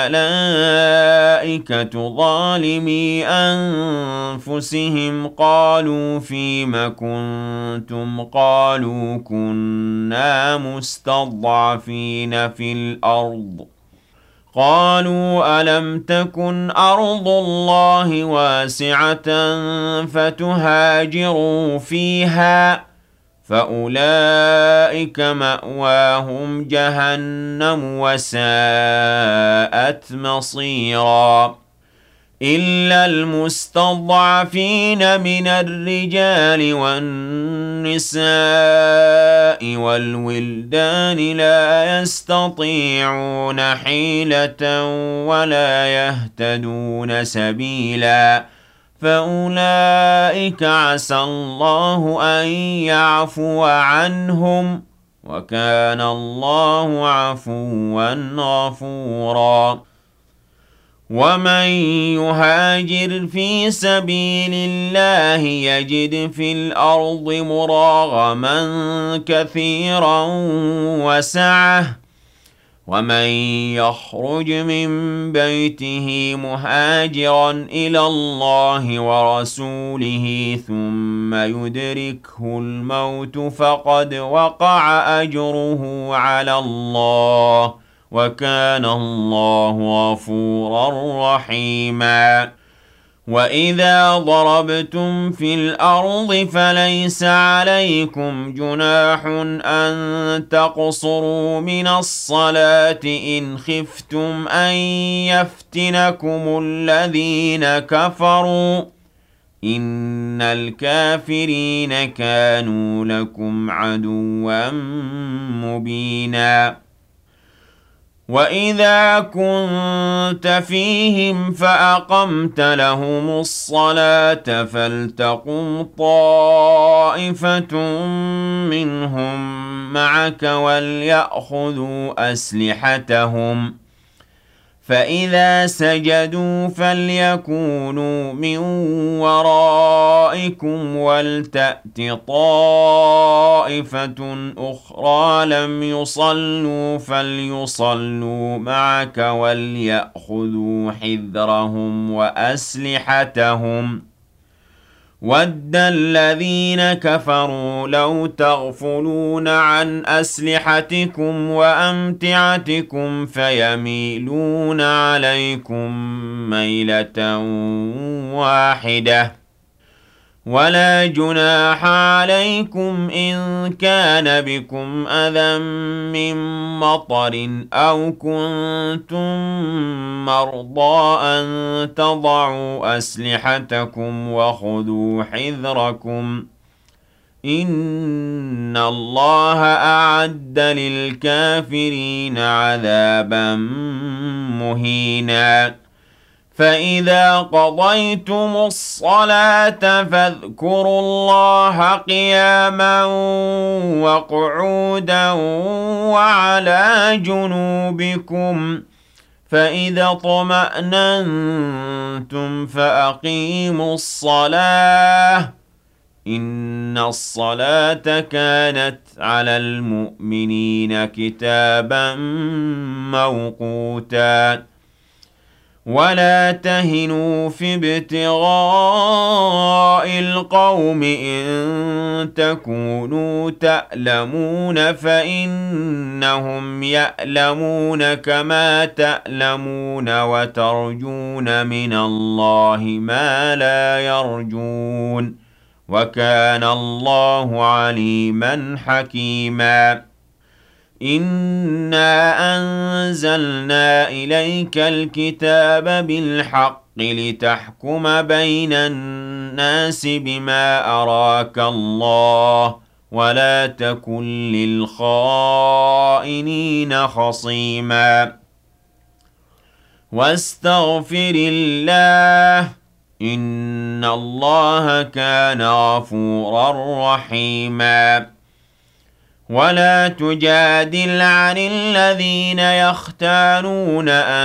الملائكة ظالمي أنفسهم قالوا فيم كنتم قالوا كنا مستضعفين في الأرض قالوا ألم تكن أرض الله واسعة فتهاجروا فيها فأولئك مأواهم جهنم وساءت مصيرا. إلا المستضعفين من الرجال والنساء والولدان لا يستطيعون حيلة ولا يهتدون سبيلا فأولئك عسى الله أن يعفو عنهم وكان الله عفوا غفورا. ومن يهاجر في سبيل الله يجد في الأرض مراغما كثيرا وسعة، ومن يخرج من بيته مهاجرا إلى الله ورسوله ثم يدركه الموت فقد وقع أجره على الله وكان الله غفورا رحيما. وَإِذَا ضَرَبْتُمْ فِي الْأَرْضِ فَلَيْسَ عَلَيْكُمْ جُنَاحٌ أَن تَقْصُرُوا مِنَ الصَّلَاةِ إِنْ خِفْتُمْ أَن يَفْتِنَكُمُ الَّذِينَ كَفَرُوا ۚ إِنَّ الْكَافِرِينَ كَانُوا لَكُمْ عَدُوًّا مُّبِينًا. وَإِذَا كُنتَ فِيهِمْ فَأَقَمْتَ لَهُمُ الصَّلَاةَ فَلْتَقُمْ طَائِفَةٌ مِّنْهُم مَّعَكَ وَلْيَأْخُذُوا أَسْلِحَتَهُمْ ۖ فَإِذَا سَجَدُوا فَلْيَكُونُوا مِن وَرَائِكُمْ وَلْتَأْتِ طَائِفَةٌ أُخْرَىٰ لَمْ يُصَلُّوا فَلْيُصَلُّوا مَعَكَ وَلْيَأْخُذُوا حِذْرَهُمْ وَأَسْلِحَتَهُمْ ۗ وَدَّ الَّذِينَ كَفَرُوا لَوْ تَغْفُلُونَ عَنْ أَسْلِحَتِكُمْ وَأَمْتِعَتِكُمْ فَيَمِيلُونَ عَلَيْكُم مَّيْلَةً وَاحِدَةً ۚ وَلَا جُنَاحَ عَلَيْكُمْ إِن كَانَ بِكُمْ أَذًى مِّن مَّطَرٍ أَوْ كُنتُم مَّرْضَىٰ أَن تَضَعُوا أَسْلِحَتَكُمْ وَخُذُوا حِذْرَكُمْ ۗ إِنَّ اللَّهَ أَعَدَّ لِلْكَافِرِينَ عَذَابًا مُّهِينًا. فَإِذَا قَضَيْتُمُ الصَّلَاةَ فَاذْكُرُوا اللَّهَ قِيَامًا وَقُعُودًا وَعَلَىٰ جُنُوبِكُمْ ۚ فَإِذَا اطْمَأْنَنتُمْ فَأَقِيمُوا الصَّلَاةَ ۚ إِنَّ الصَّلَاةَ كَانَتْ عَلَى الْمُؤْمِنِينَ كِتَابًا مَّوْقُوتًا. وَلَا تَهِنُوا فِي ابْتِغَاءِ الْقَوْمِ إِن تَكُونُوا تَأْلَمُونَ فَإِنَّهُمْ يَأْلَمُونَ كَمَا تَأْلَمُونَ وَتَرْجُونَ مِنَ اللَّهِ مَا لَا يَرْجُونَ ۗ وَكَانَ اللَّهُ عَلِيمًا حَكِيمًا. إِنَّا أَنزَلْنَا إِلَيْكَ الْكِتَابَ بِالْحَقِّ لِتَحْكُمَ بَيْنَ النَّاسِ بِمَا أَرَاكَ اللَّهُ ۚ وَلَا تَكُن لِّلْخَائِنِينَ خَصِيمًا. وَاسْتَغْفِرِ اللَّهَ ۖ إِنَّ اللَّهَ كَانَ غَفُورًا رَّحِيمًا. وَلَا تُجَادِلْ عَنِ الَّذِينَ يَخْتَانُونَ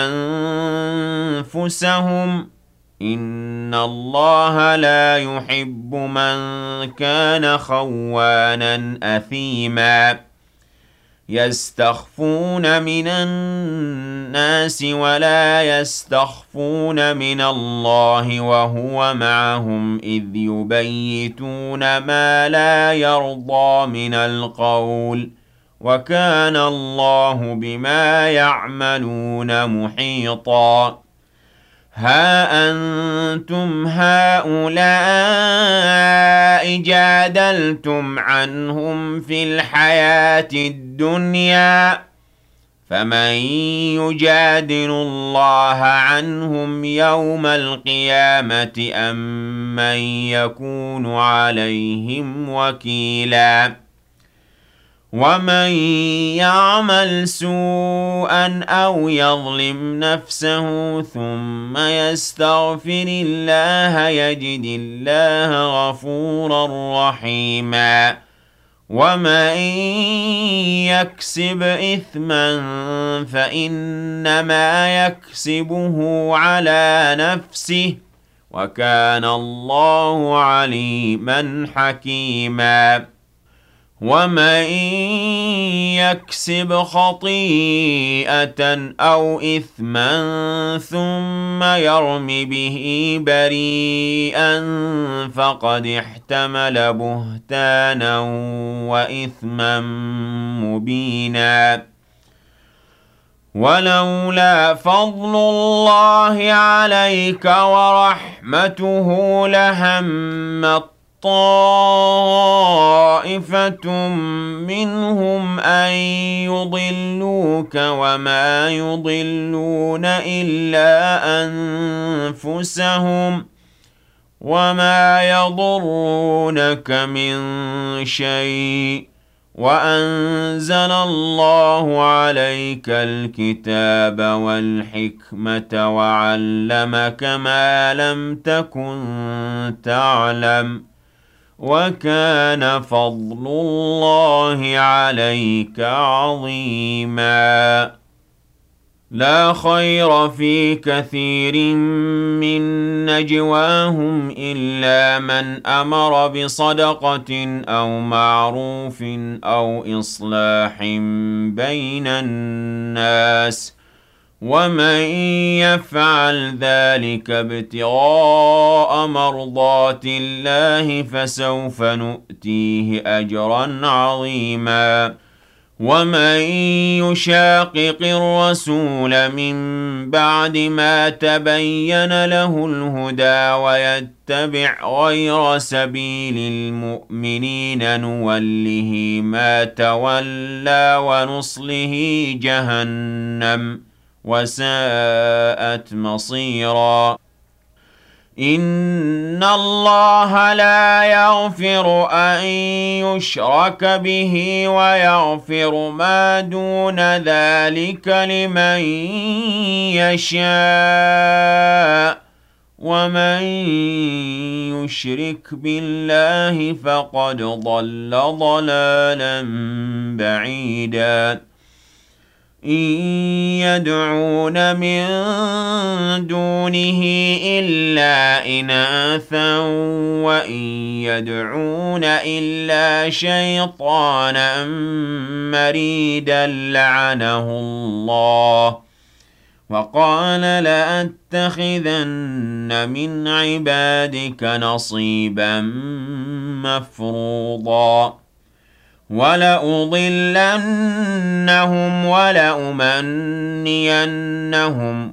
أَنفُسَهُمْ ۚ إِنَّ اللَّهَ لَا يُحِبُّ مَن كَانَ خَوَّانًا أَثِيمًا. يَسْتَخْفُونَ مِنَ النَّاسِ وَلَا يَسْتَخْفُونَ مِنَ اللَّهِ وَهُوَ مَعَهُمْ إِذْ يُبَيِّتُونَ مَا لَا يَرْضَىٰ مِنَ الْقَوْلِ ۚ وَكَانَ اللَّهُ بِمَا يَعْمَلُونَ مُحِيطًا. هَا أَنتُمْ هَٰؤُلَاءِ جَادَلْتُمْ عَنْهُمْ فِي الْحَيَاةِ الدُّنْيَا، فَمَن يُجَادِلُ اللَّهَ عَنْهُمْ يَوْمَ الْقِيَامَةِ أَم مَّن يَكُونُ عَلَيْهِمْ وَكِيلًا؟ وَمَن يَعْمَلْ سُوءًا أَوْ يَظْلِمْ نَفْسَهُ ثُمَّ يَسْتَغْفِرِ اللَّهَ يَجِدِ اللَّهَ غَفُورًا رَّحِيمًا. وَمَن يَكْسِبْ إِثْمًا فَإِنَّمَا يَكْسِبُهُ عَلَىٰ نَفْسِهِ ۚ وَكَانَ اللَّهُ عَلِيمًا حَكِيمًا. وَمَن يَكْسِبْ خَطِيئَةً أَوْ إِثْمًا ثُمَّ يَرْمِ بِهِ بَرِيئًا فَقَدِ احْتَمَلَ بُهْتَانًا وَإِثْمًا مُّبِينًا. ولولا فضل الله عليك ورحمته لهمت طائفة منهم أن يضلوك وما يضلون إلا أنفسهم وما يضرونك من شيء وأنزل الله عليك الكتاب والحكمة وعلمك ما لم تكن تعلم وكان فضل الله عليك عظيما لا خير في كثير من نجواهم إلا من أمر بصدقة أو معروف أو إصلاح بين الناس ومن يفعل ذلك ابتغاء مرضات الله فسوف نؤتيه أجرا عظيما ومن يشاقق الرسول من بعد ما تبين له الهدى ويتبع غير سبيل المؤمنين نوله ما تولى ونصله جهنم وساءت مصيرا إن الله لا يغفر أن يشرك به ويغفر ما دون ذلك لمن يشاء ومن يشرك بالله فقد ضل ضلالا بعيدا إن يدعون من دونه إلا إناثا وإن يدعون إلا شيطانا مريدا لعنه الله وقال لأتخذن من عبادك نصيبا مفروضا ولأضلنهم ولأمنينهم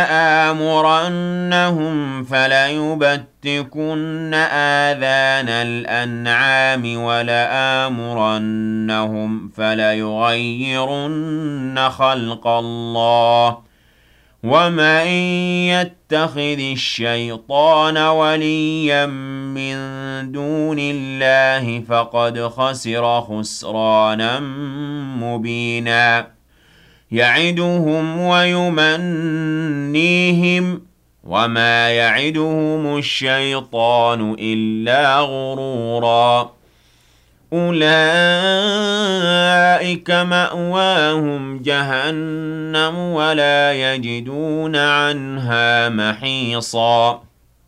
ولآمرنهم فليبتكن آذان الأنعام ولآمرنهم فليغيرن خلق الله ومن يتخذ الشيطان وليا من دون الله فقد خسر خسرانا مبينا يعدهم ويمنيهم وما يعدهم الشيطان إلا غرورا أولئك مأواهم جهنم ولا يجدون عنها محيصا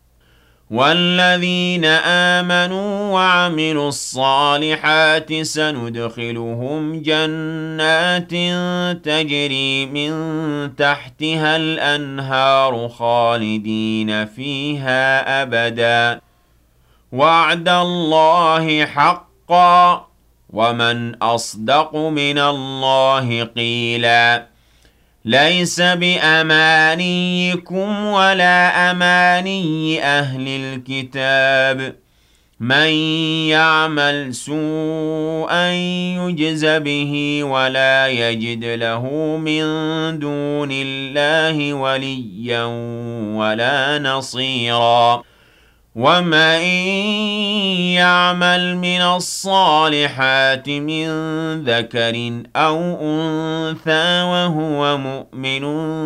والذين آمنوا وعملوا الصالحات سندخلهم جنات تجري من تحتها الأنهار خالدين فيها أبدا وعد الله حق ومن أصدق من الله قيلا ليس بأمانيكم ولا أماني أهل الكتاب من يعمل سوءا يجز به ولا يجد له من دون الله وليا ولا نصيرا ومن يعمل من الصالحات من ذكر أو أنثى وهو مؤمن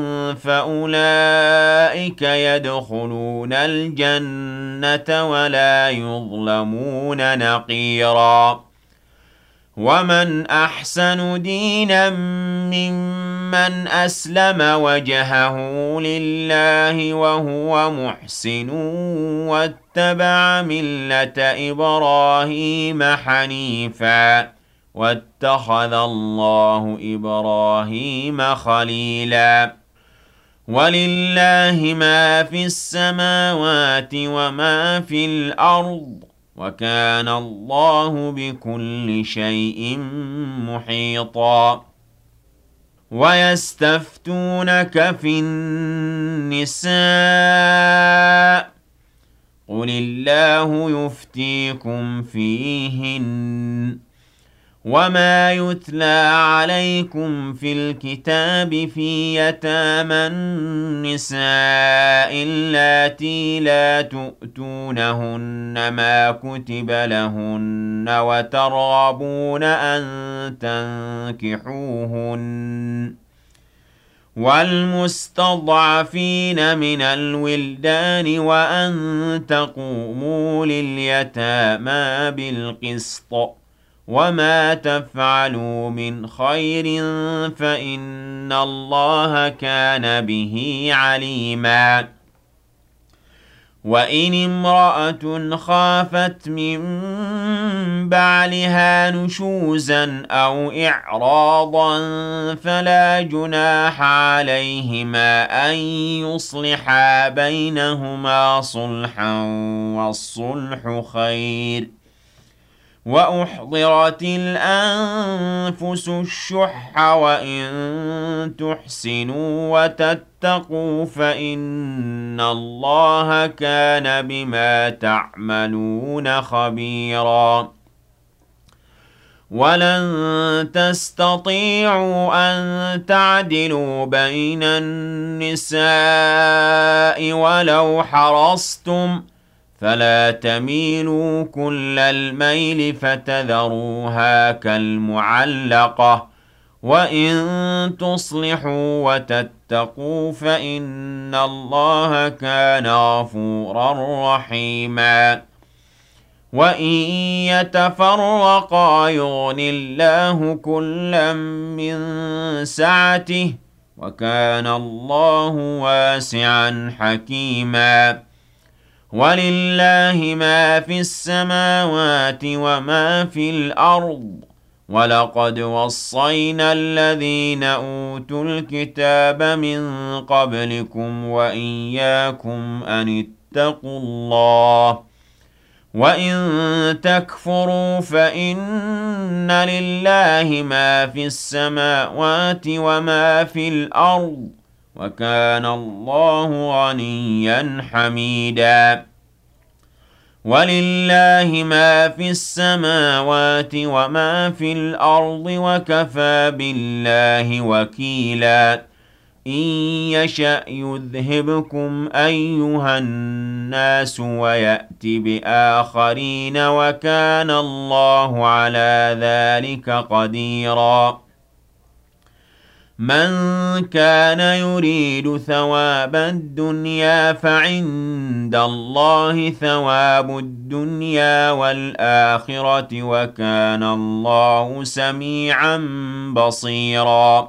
فأولئك يدخلون الجنة ولا يظلمون نقيرا ومن أحسن دينا ممن أسلم وجهه لله وهو محسن واتبع ملة إبراهيم حنيفا واتخذ الله إبراهيم خليلا ولله ما في السماوات وما في الأرض وكان الله بكل شيء محيطا ويستفتونك في النساء قل الله يفتيكم فيهن وما يتلى عليكم في الكتاب في يتامى النساء اللاتي لا تؤتونهن ما كتب لهن وترغبون أن تنكحوهن والمستضعفين من الولدان وأن تقوموا لليتامى بالقسط وما تفعلوا من خير فإن الله كان به عليما وإن امرأة خافت من بعلها نشوزا أو إعراضا فلا جناح عليهما أن يصلحا بينهما صلحا والصلح خير وأحضرت الأنفس الشح وإن تحسنوا وتتقوا فإن الله كان بما تعملون خبيرا ولن تستطيعوا أن تعدلوا بين النساء ولو حرصتم فلا تميلوا كل الميل فتذروها كالمعلقة وإن تصلحوا وتتقوا فإن الله كان غفورا رحيما وإن يتفرقا يغن الله كلا من سعته وكان الله واسعا حكيما ولله ما في السماوات وما في الأرض ولقد وصينا الذين أوتوا الكتاب من قبلكم وإياكم أن اتقوا الله وإن تكفروا فإن لله ما في السماوات وما في الأرض وكان الله غنيا حميدا ولله ما في السماوات وما في الأرض وكفى بالله وكيلا إن يشأ يذهبكم أيها الناس ويأت بآخرين وكان الله على ذلك قديرا من كان يريد ثواب الدنيا فعند الله ثواب الدنيا والآخرة وكان الله سميعا بصيرا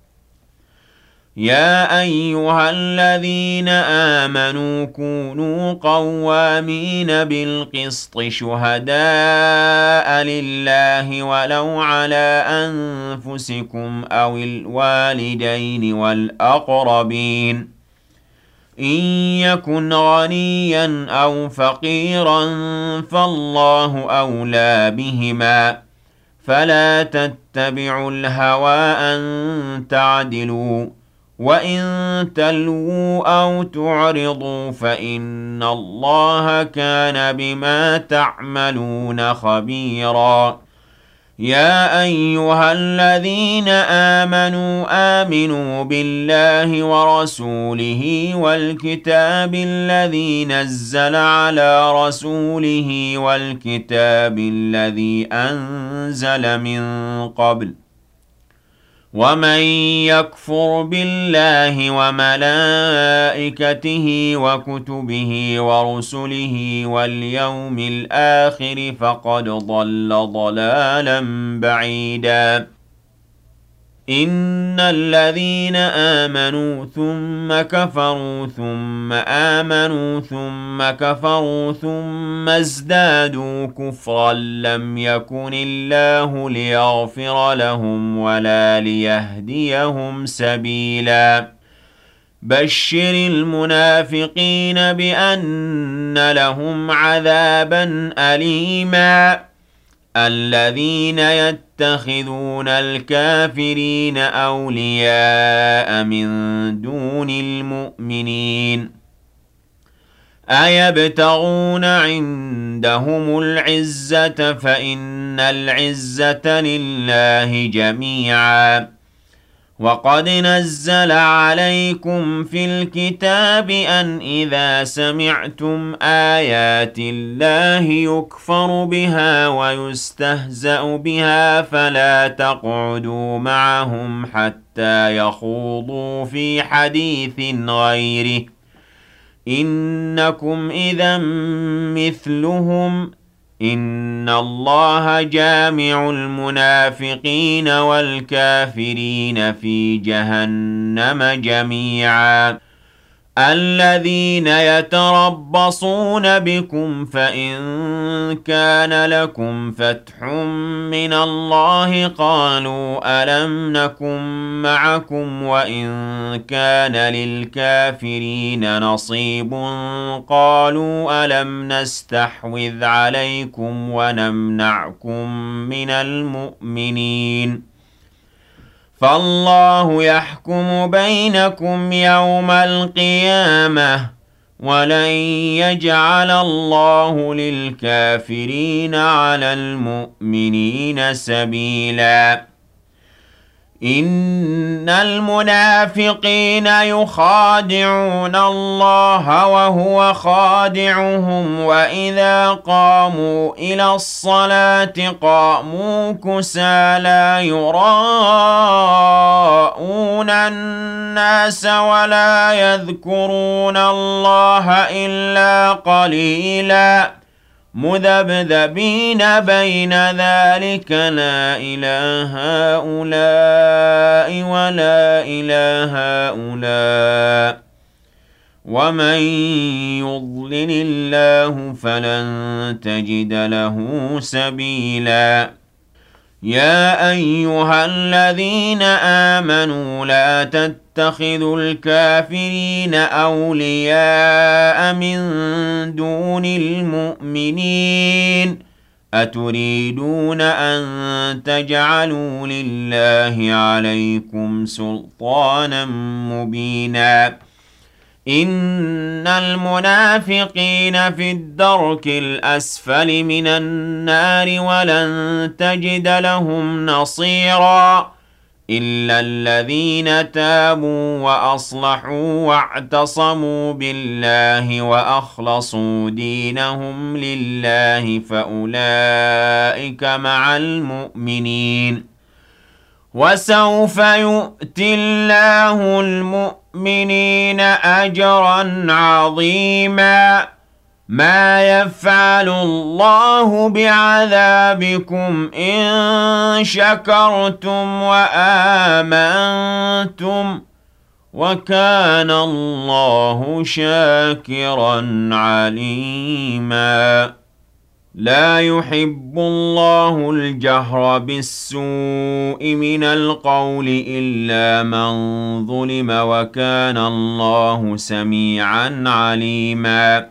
يا أيها الذين آمنوا كونوا قوامين بالقسط شهداء لله ولو على أنفسكم أو الوالدين والأقربين إن يكن غنيا أو فقيرا فالله أولى بهما فلا تتبعوا الهوى أن تعدلوا وإن تلووا أو تعرضوا فإن الله كان بما تعملون خبيرا يا أيها الذين آمنوا آمنوا بالله ورسوله والكتاب الذي نزل على رسوله والكتاب الذي أنزل من قبل ومن يكفر بالله وملائكته وكتبه ورسله واليوم الآخر فقد ضل ضلالا بعيدا إن الذين آمنوا ثم كفروا ثم آمنوا ثم كفروا ثم ازدادوا كفرا لم يكن الله ليغفر لهم ولا ليهديهم سبيلا بشر المنافقين بأن لهم عذابا أليما الذين يتخذون الكافرين أولياء من دون المؤمنين أيبتغون عندهم العزة فإن العزة لله جميعا وقد نزل عليكم في الكتاب أن إذا سمعتم آيات الله يكفر بها ويستهزأ بها فلا تقعدوا معهم حتى يخوضوا في حديث غيره إنكم إذا مثلهم إن الله جامع المنافقين والكافرين في جهنم جميعا الذين يتربصون بكم فإن كان لكم فتح من الله قالوا ألم نكن معكم وإن كان للكافرين نصيب قالوا ألم نستحوذ عليكم ونمنعكم من المؤمنين فالله يحكم بينكم يوم القيامة ولن يجعل الله للكافرين على المؤمنين سبيلا إن المنافقين يخادعون الله وهو خادعهم وإذا قاموا إلى الصلاة قاموا كسالى يراءون الناس ولا يذكرون الله إلا قليلاً مذبذبين بين ذلك لا إلى هؤلاء ولا إلى هؤلاء ومن يضلل الله فلن تجد له سبيلا يا أيها الذين آمنوا لا تتخذوا الكافرين أولياء من دون المؤمنين أتريدون أن تجعلوا لله عليكم سلطانا مبينا إن المنافقين في الدرك الأسفل من النار ولن تجد لهم نصيرا إلا الذين تابوا وأصلحوا واعتصموا بالله وأخلصوا دينهم لله فأولئك مع المؤمنين وسوف يؤتي الله المؤمنين أجرا عظيما ما يفعل الله بعذابكم إن شكرتم وآمنتم وكان الله شاكرا عليما لا يحب الله الجهر بالسوء من القول إلا من ظلم وكان الله سميعا عليما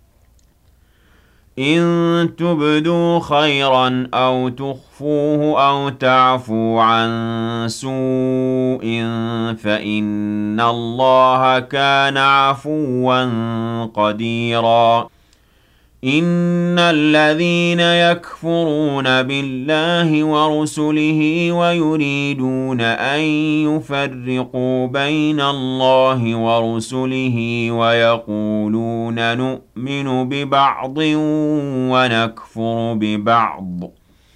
إن تبدوا خيرا أو تخفوه أو تعفوا عن سوء فإن الله كان عفوا قديرا إن الذين يكفرون بالله ورسله ويريدون أن يفرقوا بين الله ورسله ويقولون نؤمن ببعض ونكفر ببعض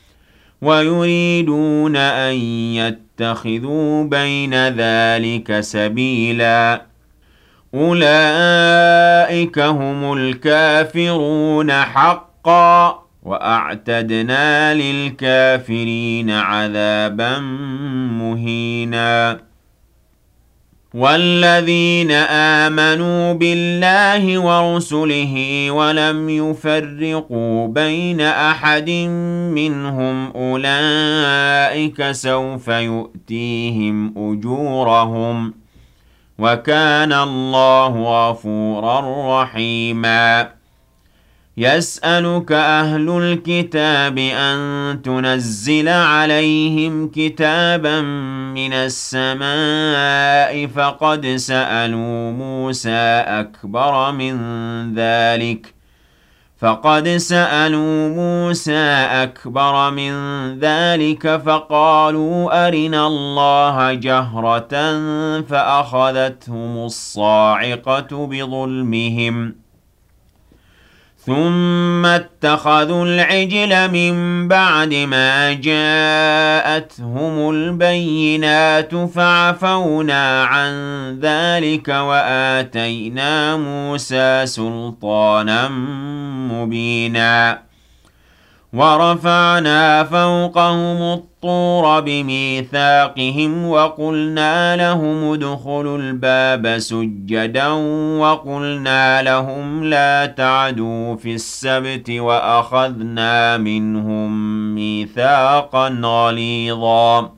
ويريدون أن يتخذوا بين ذلك سبيلا أولئك هم الكافرون حقا وأعتدنا للكافرين عذابا مهينا والذين آمنوا بالله ورسله ولم يفرقوا بين أحد منهم أولئك سوف يؤتيهم أجورهم وكان الله غفورا رحيما يسألك أهل الكتاب أن تنزل عليهم كتابا من السماء فقد سألوا موسى أكبر من ذلك فقد سألوا موسى أكبر من ذلك فقالوا أرنا الله جهرة فأخذتهم الصاعقة بظلمهم ثم اتخذوا العجل من بعد ما جاءتهم البينات فعفونا عن ذلك وآتينا موسى سلطانا مبينا ورفعنا فوقهم الطور بميثاقهم وقلنا لهم ادخلوا الباب سجدا وقلنا لهم لا تعدوا في السبت وأخذنا منهم ميثاقا غليظا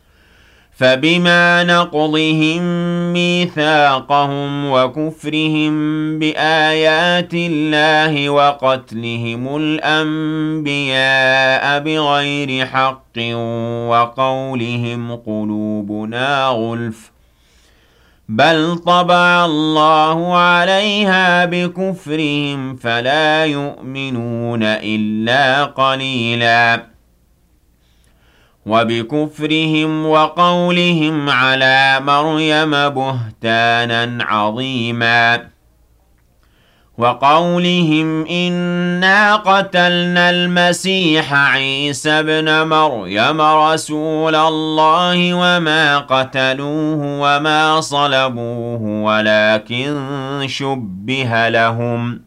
فبما نقضهم ميثاقهم وكفرهم بآيات الله وقتلهم الأنبياء بغير حق وقولهم قلوبنا غلف بل طبع الله عليها بكفرهم فلا يؤمنون إلا قليلاً وبكفرهم وقولهم على مريم بهتانا عظيما وقولهم إنا قتلنا المسيح عيسى ابن مريم رسول الله وما قتلوه وما صلبوه ولكن شبه لهم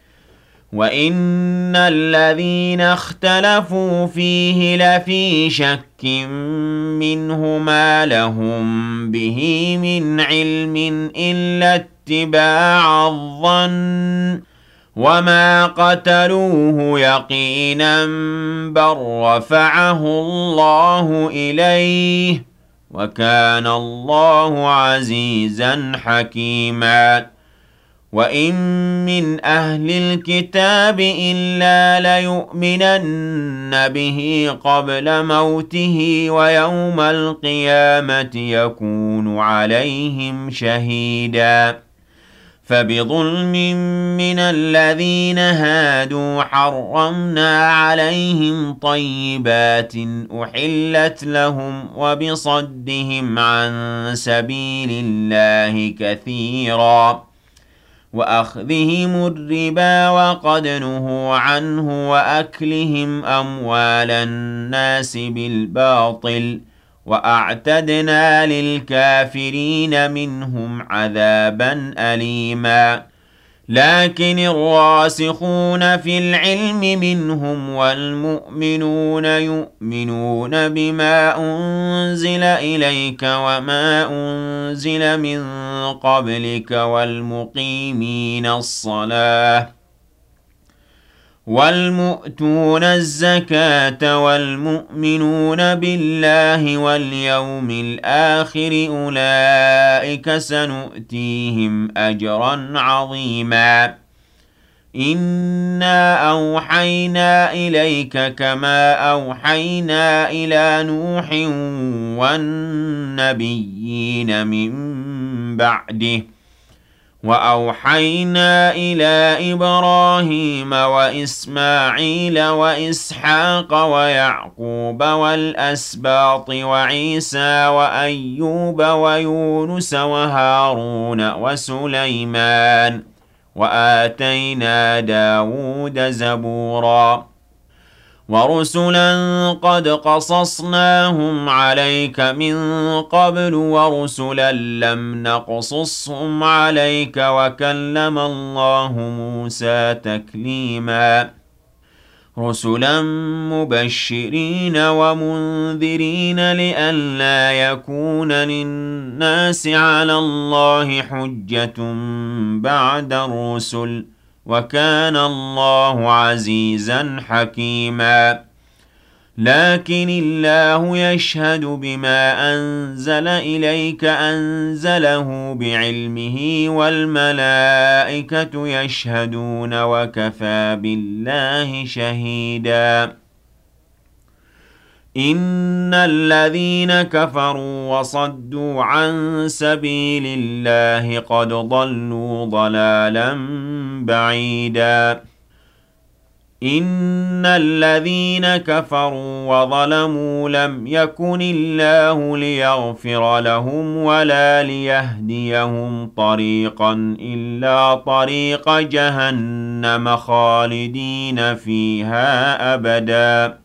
وإن الذين اختلفوا فيه لفي شك منه ما لهم به من علم إلا اتباع الظن وما قتلوه يقينا بل رفعه الله إليه وكان الله عزيزا حكيما وإن من أهل الكتاب إلا ليؤمنن به قبل موته ويوم القيامة يكون عليهم شهيدا فبظلم من الذين هادوا حرمنا عليهم طيبات أحلت لهم وبصدهم عن سبيل الله كثيرا وأخذهم الربا وقد نهوا عنه وأكلهم أموال الناس بالباطل وأعتدنا للكافرين منهم عذابا أليما لكن الراسخون في العلم منهم والمؤمنون يؤمنون بما أنزل إليك وما أنزل من قبلك والمقيمين الصلاة والمؤتون الزكاة والمؤمنون بالله واليوم الآخر أولئك سنؤتيهم أجرا عظيما إنا أوحينا إليك كما أوحينا إلى نوح والنبيين من بعده وأوحينا إلى إبراهيم وإسماعيل وإسحاق ويعقوب والأسباط وعيسى وأيوب ويونس وهارون وسليمان وآتينا داود زبورا ورسلا قد قصصناهم عليك من قبل ورسلا لم نقصصهم عليك وكلم الله موسى تكليما رسلا مبشرين ومنذرين لئلا يكون للناس على الله حجة بعد الرسل وكان الله عزيزا حكيما لكن الله يشهد بما أنزل إليك أنزله بعلمه والملائكة يشهدون وكفى بالله شهيدا إن الذين كفروا وصدوا عن سبيل الله قد ضلوا ضلالا بعيدا إن الذين كفروا وظلموا لم يكن الله ليغفر لهم ولا ليهديهم طريقا إلا طريق جهنم خالدين فيها أبدا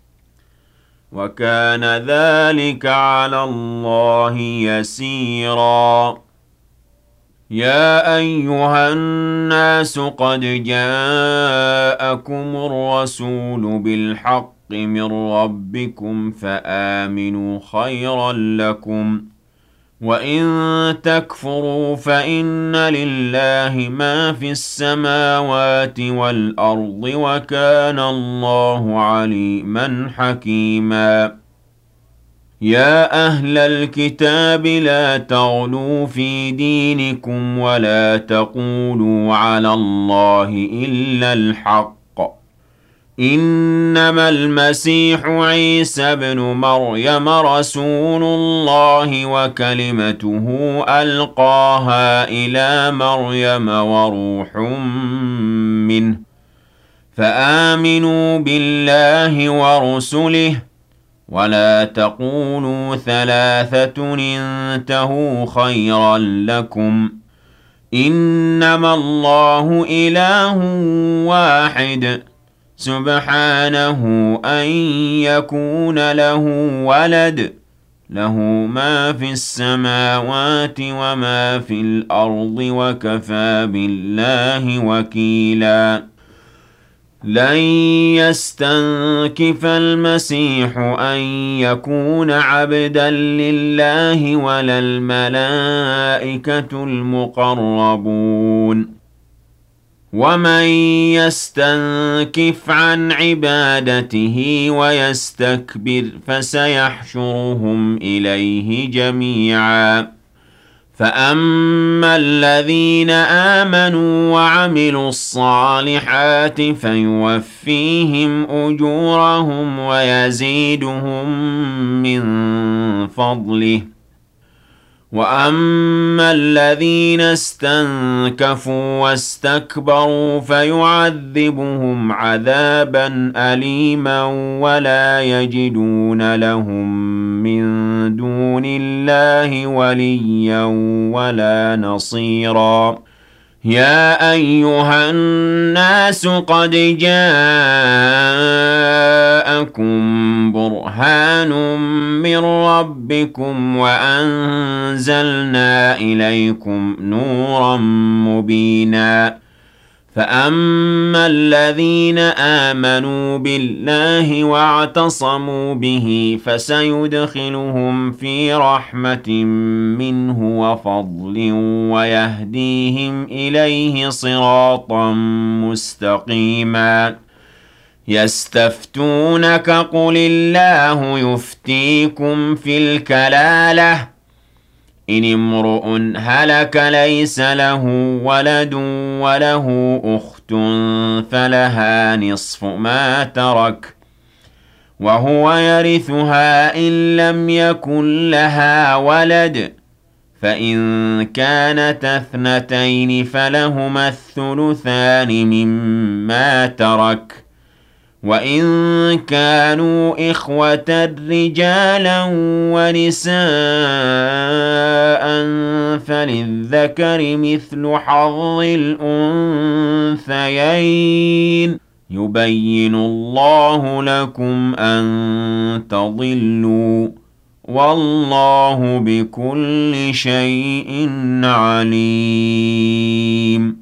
وكان ذلك على الله يسيرا يا أيها الناس قد جاءكم الرسول بالحق من ربكم فآمنوا خيرا لكم وإن تكفروا فإن لله ما في السماوات والأرض وكان الله عليما حكيما يا أهل الكتاب لا تغلوا في دينكم ولا تقولوا على الله إلا الحق إنما المسيح عيسى بن مريم رسول الله وكلمته ألقاها إلى مريم وروح منه فآمنوا بالله ورسله ولا تقولوا ثلاثة انتهوا خيرا لكم إنما الله إله واحد سبحانه أن يكون له ولد له ما في السماوات وما في الأرض وكفى بالله وكيلا لن يستنكف المسيح أن يكون عبدا لله ولا الملائكة المقربون ومن يستنكف عن عبادته ويستكبر فسيحشرهم إليه جميعا فأما الذين آمنوا وعملوا الصالحات فيوفيهم أجورهم ويزيدهم من فضله وأما الذين استنكفوا واستكبروا فيعذبهم عذابا أليما ولا يجدون لهم من دون الله وليا ولا نصيرا يا أيها الناس قد جاءكم برهان من ربكم وأنزلنا إليكم نورا مبينا فأما الذين آمنوا بالله واعتصموا به فسيدخلهم في رحمة منه وفضل ويهديهم إليه صراطا مستقيما يستفتونك قل الله يفتيكم في الكلالة إن امرؤ هلك ليس له ولد وله أخت فلها نصف ما ترك وهو يرثها إن لم يكن لها ولد فإن كانت اثنتين فلهما الثلثان مما ترك وإن كانوا إخوة رجالا ونساء فللذكر مثل حظ الأنثيين يبين الله لكم أن تضلوا والله بكل شيء عليم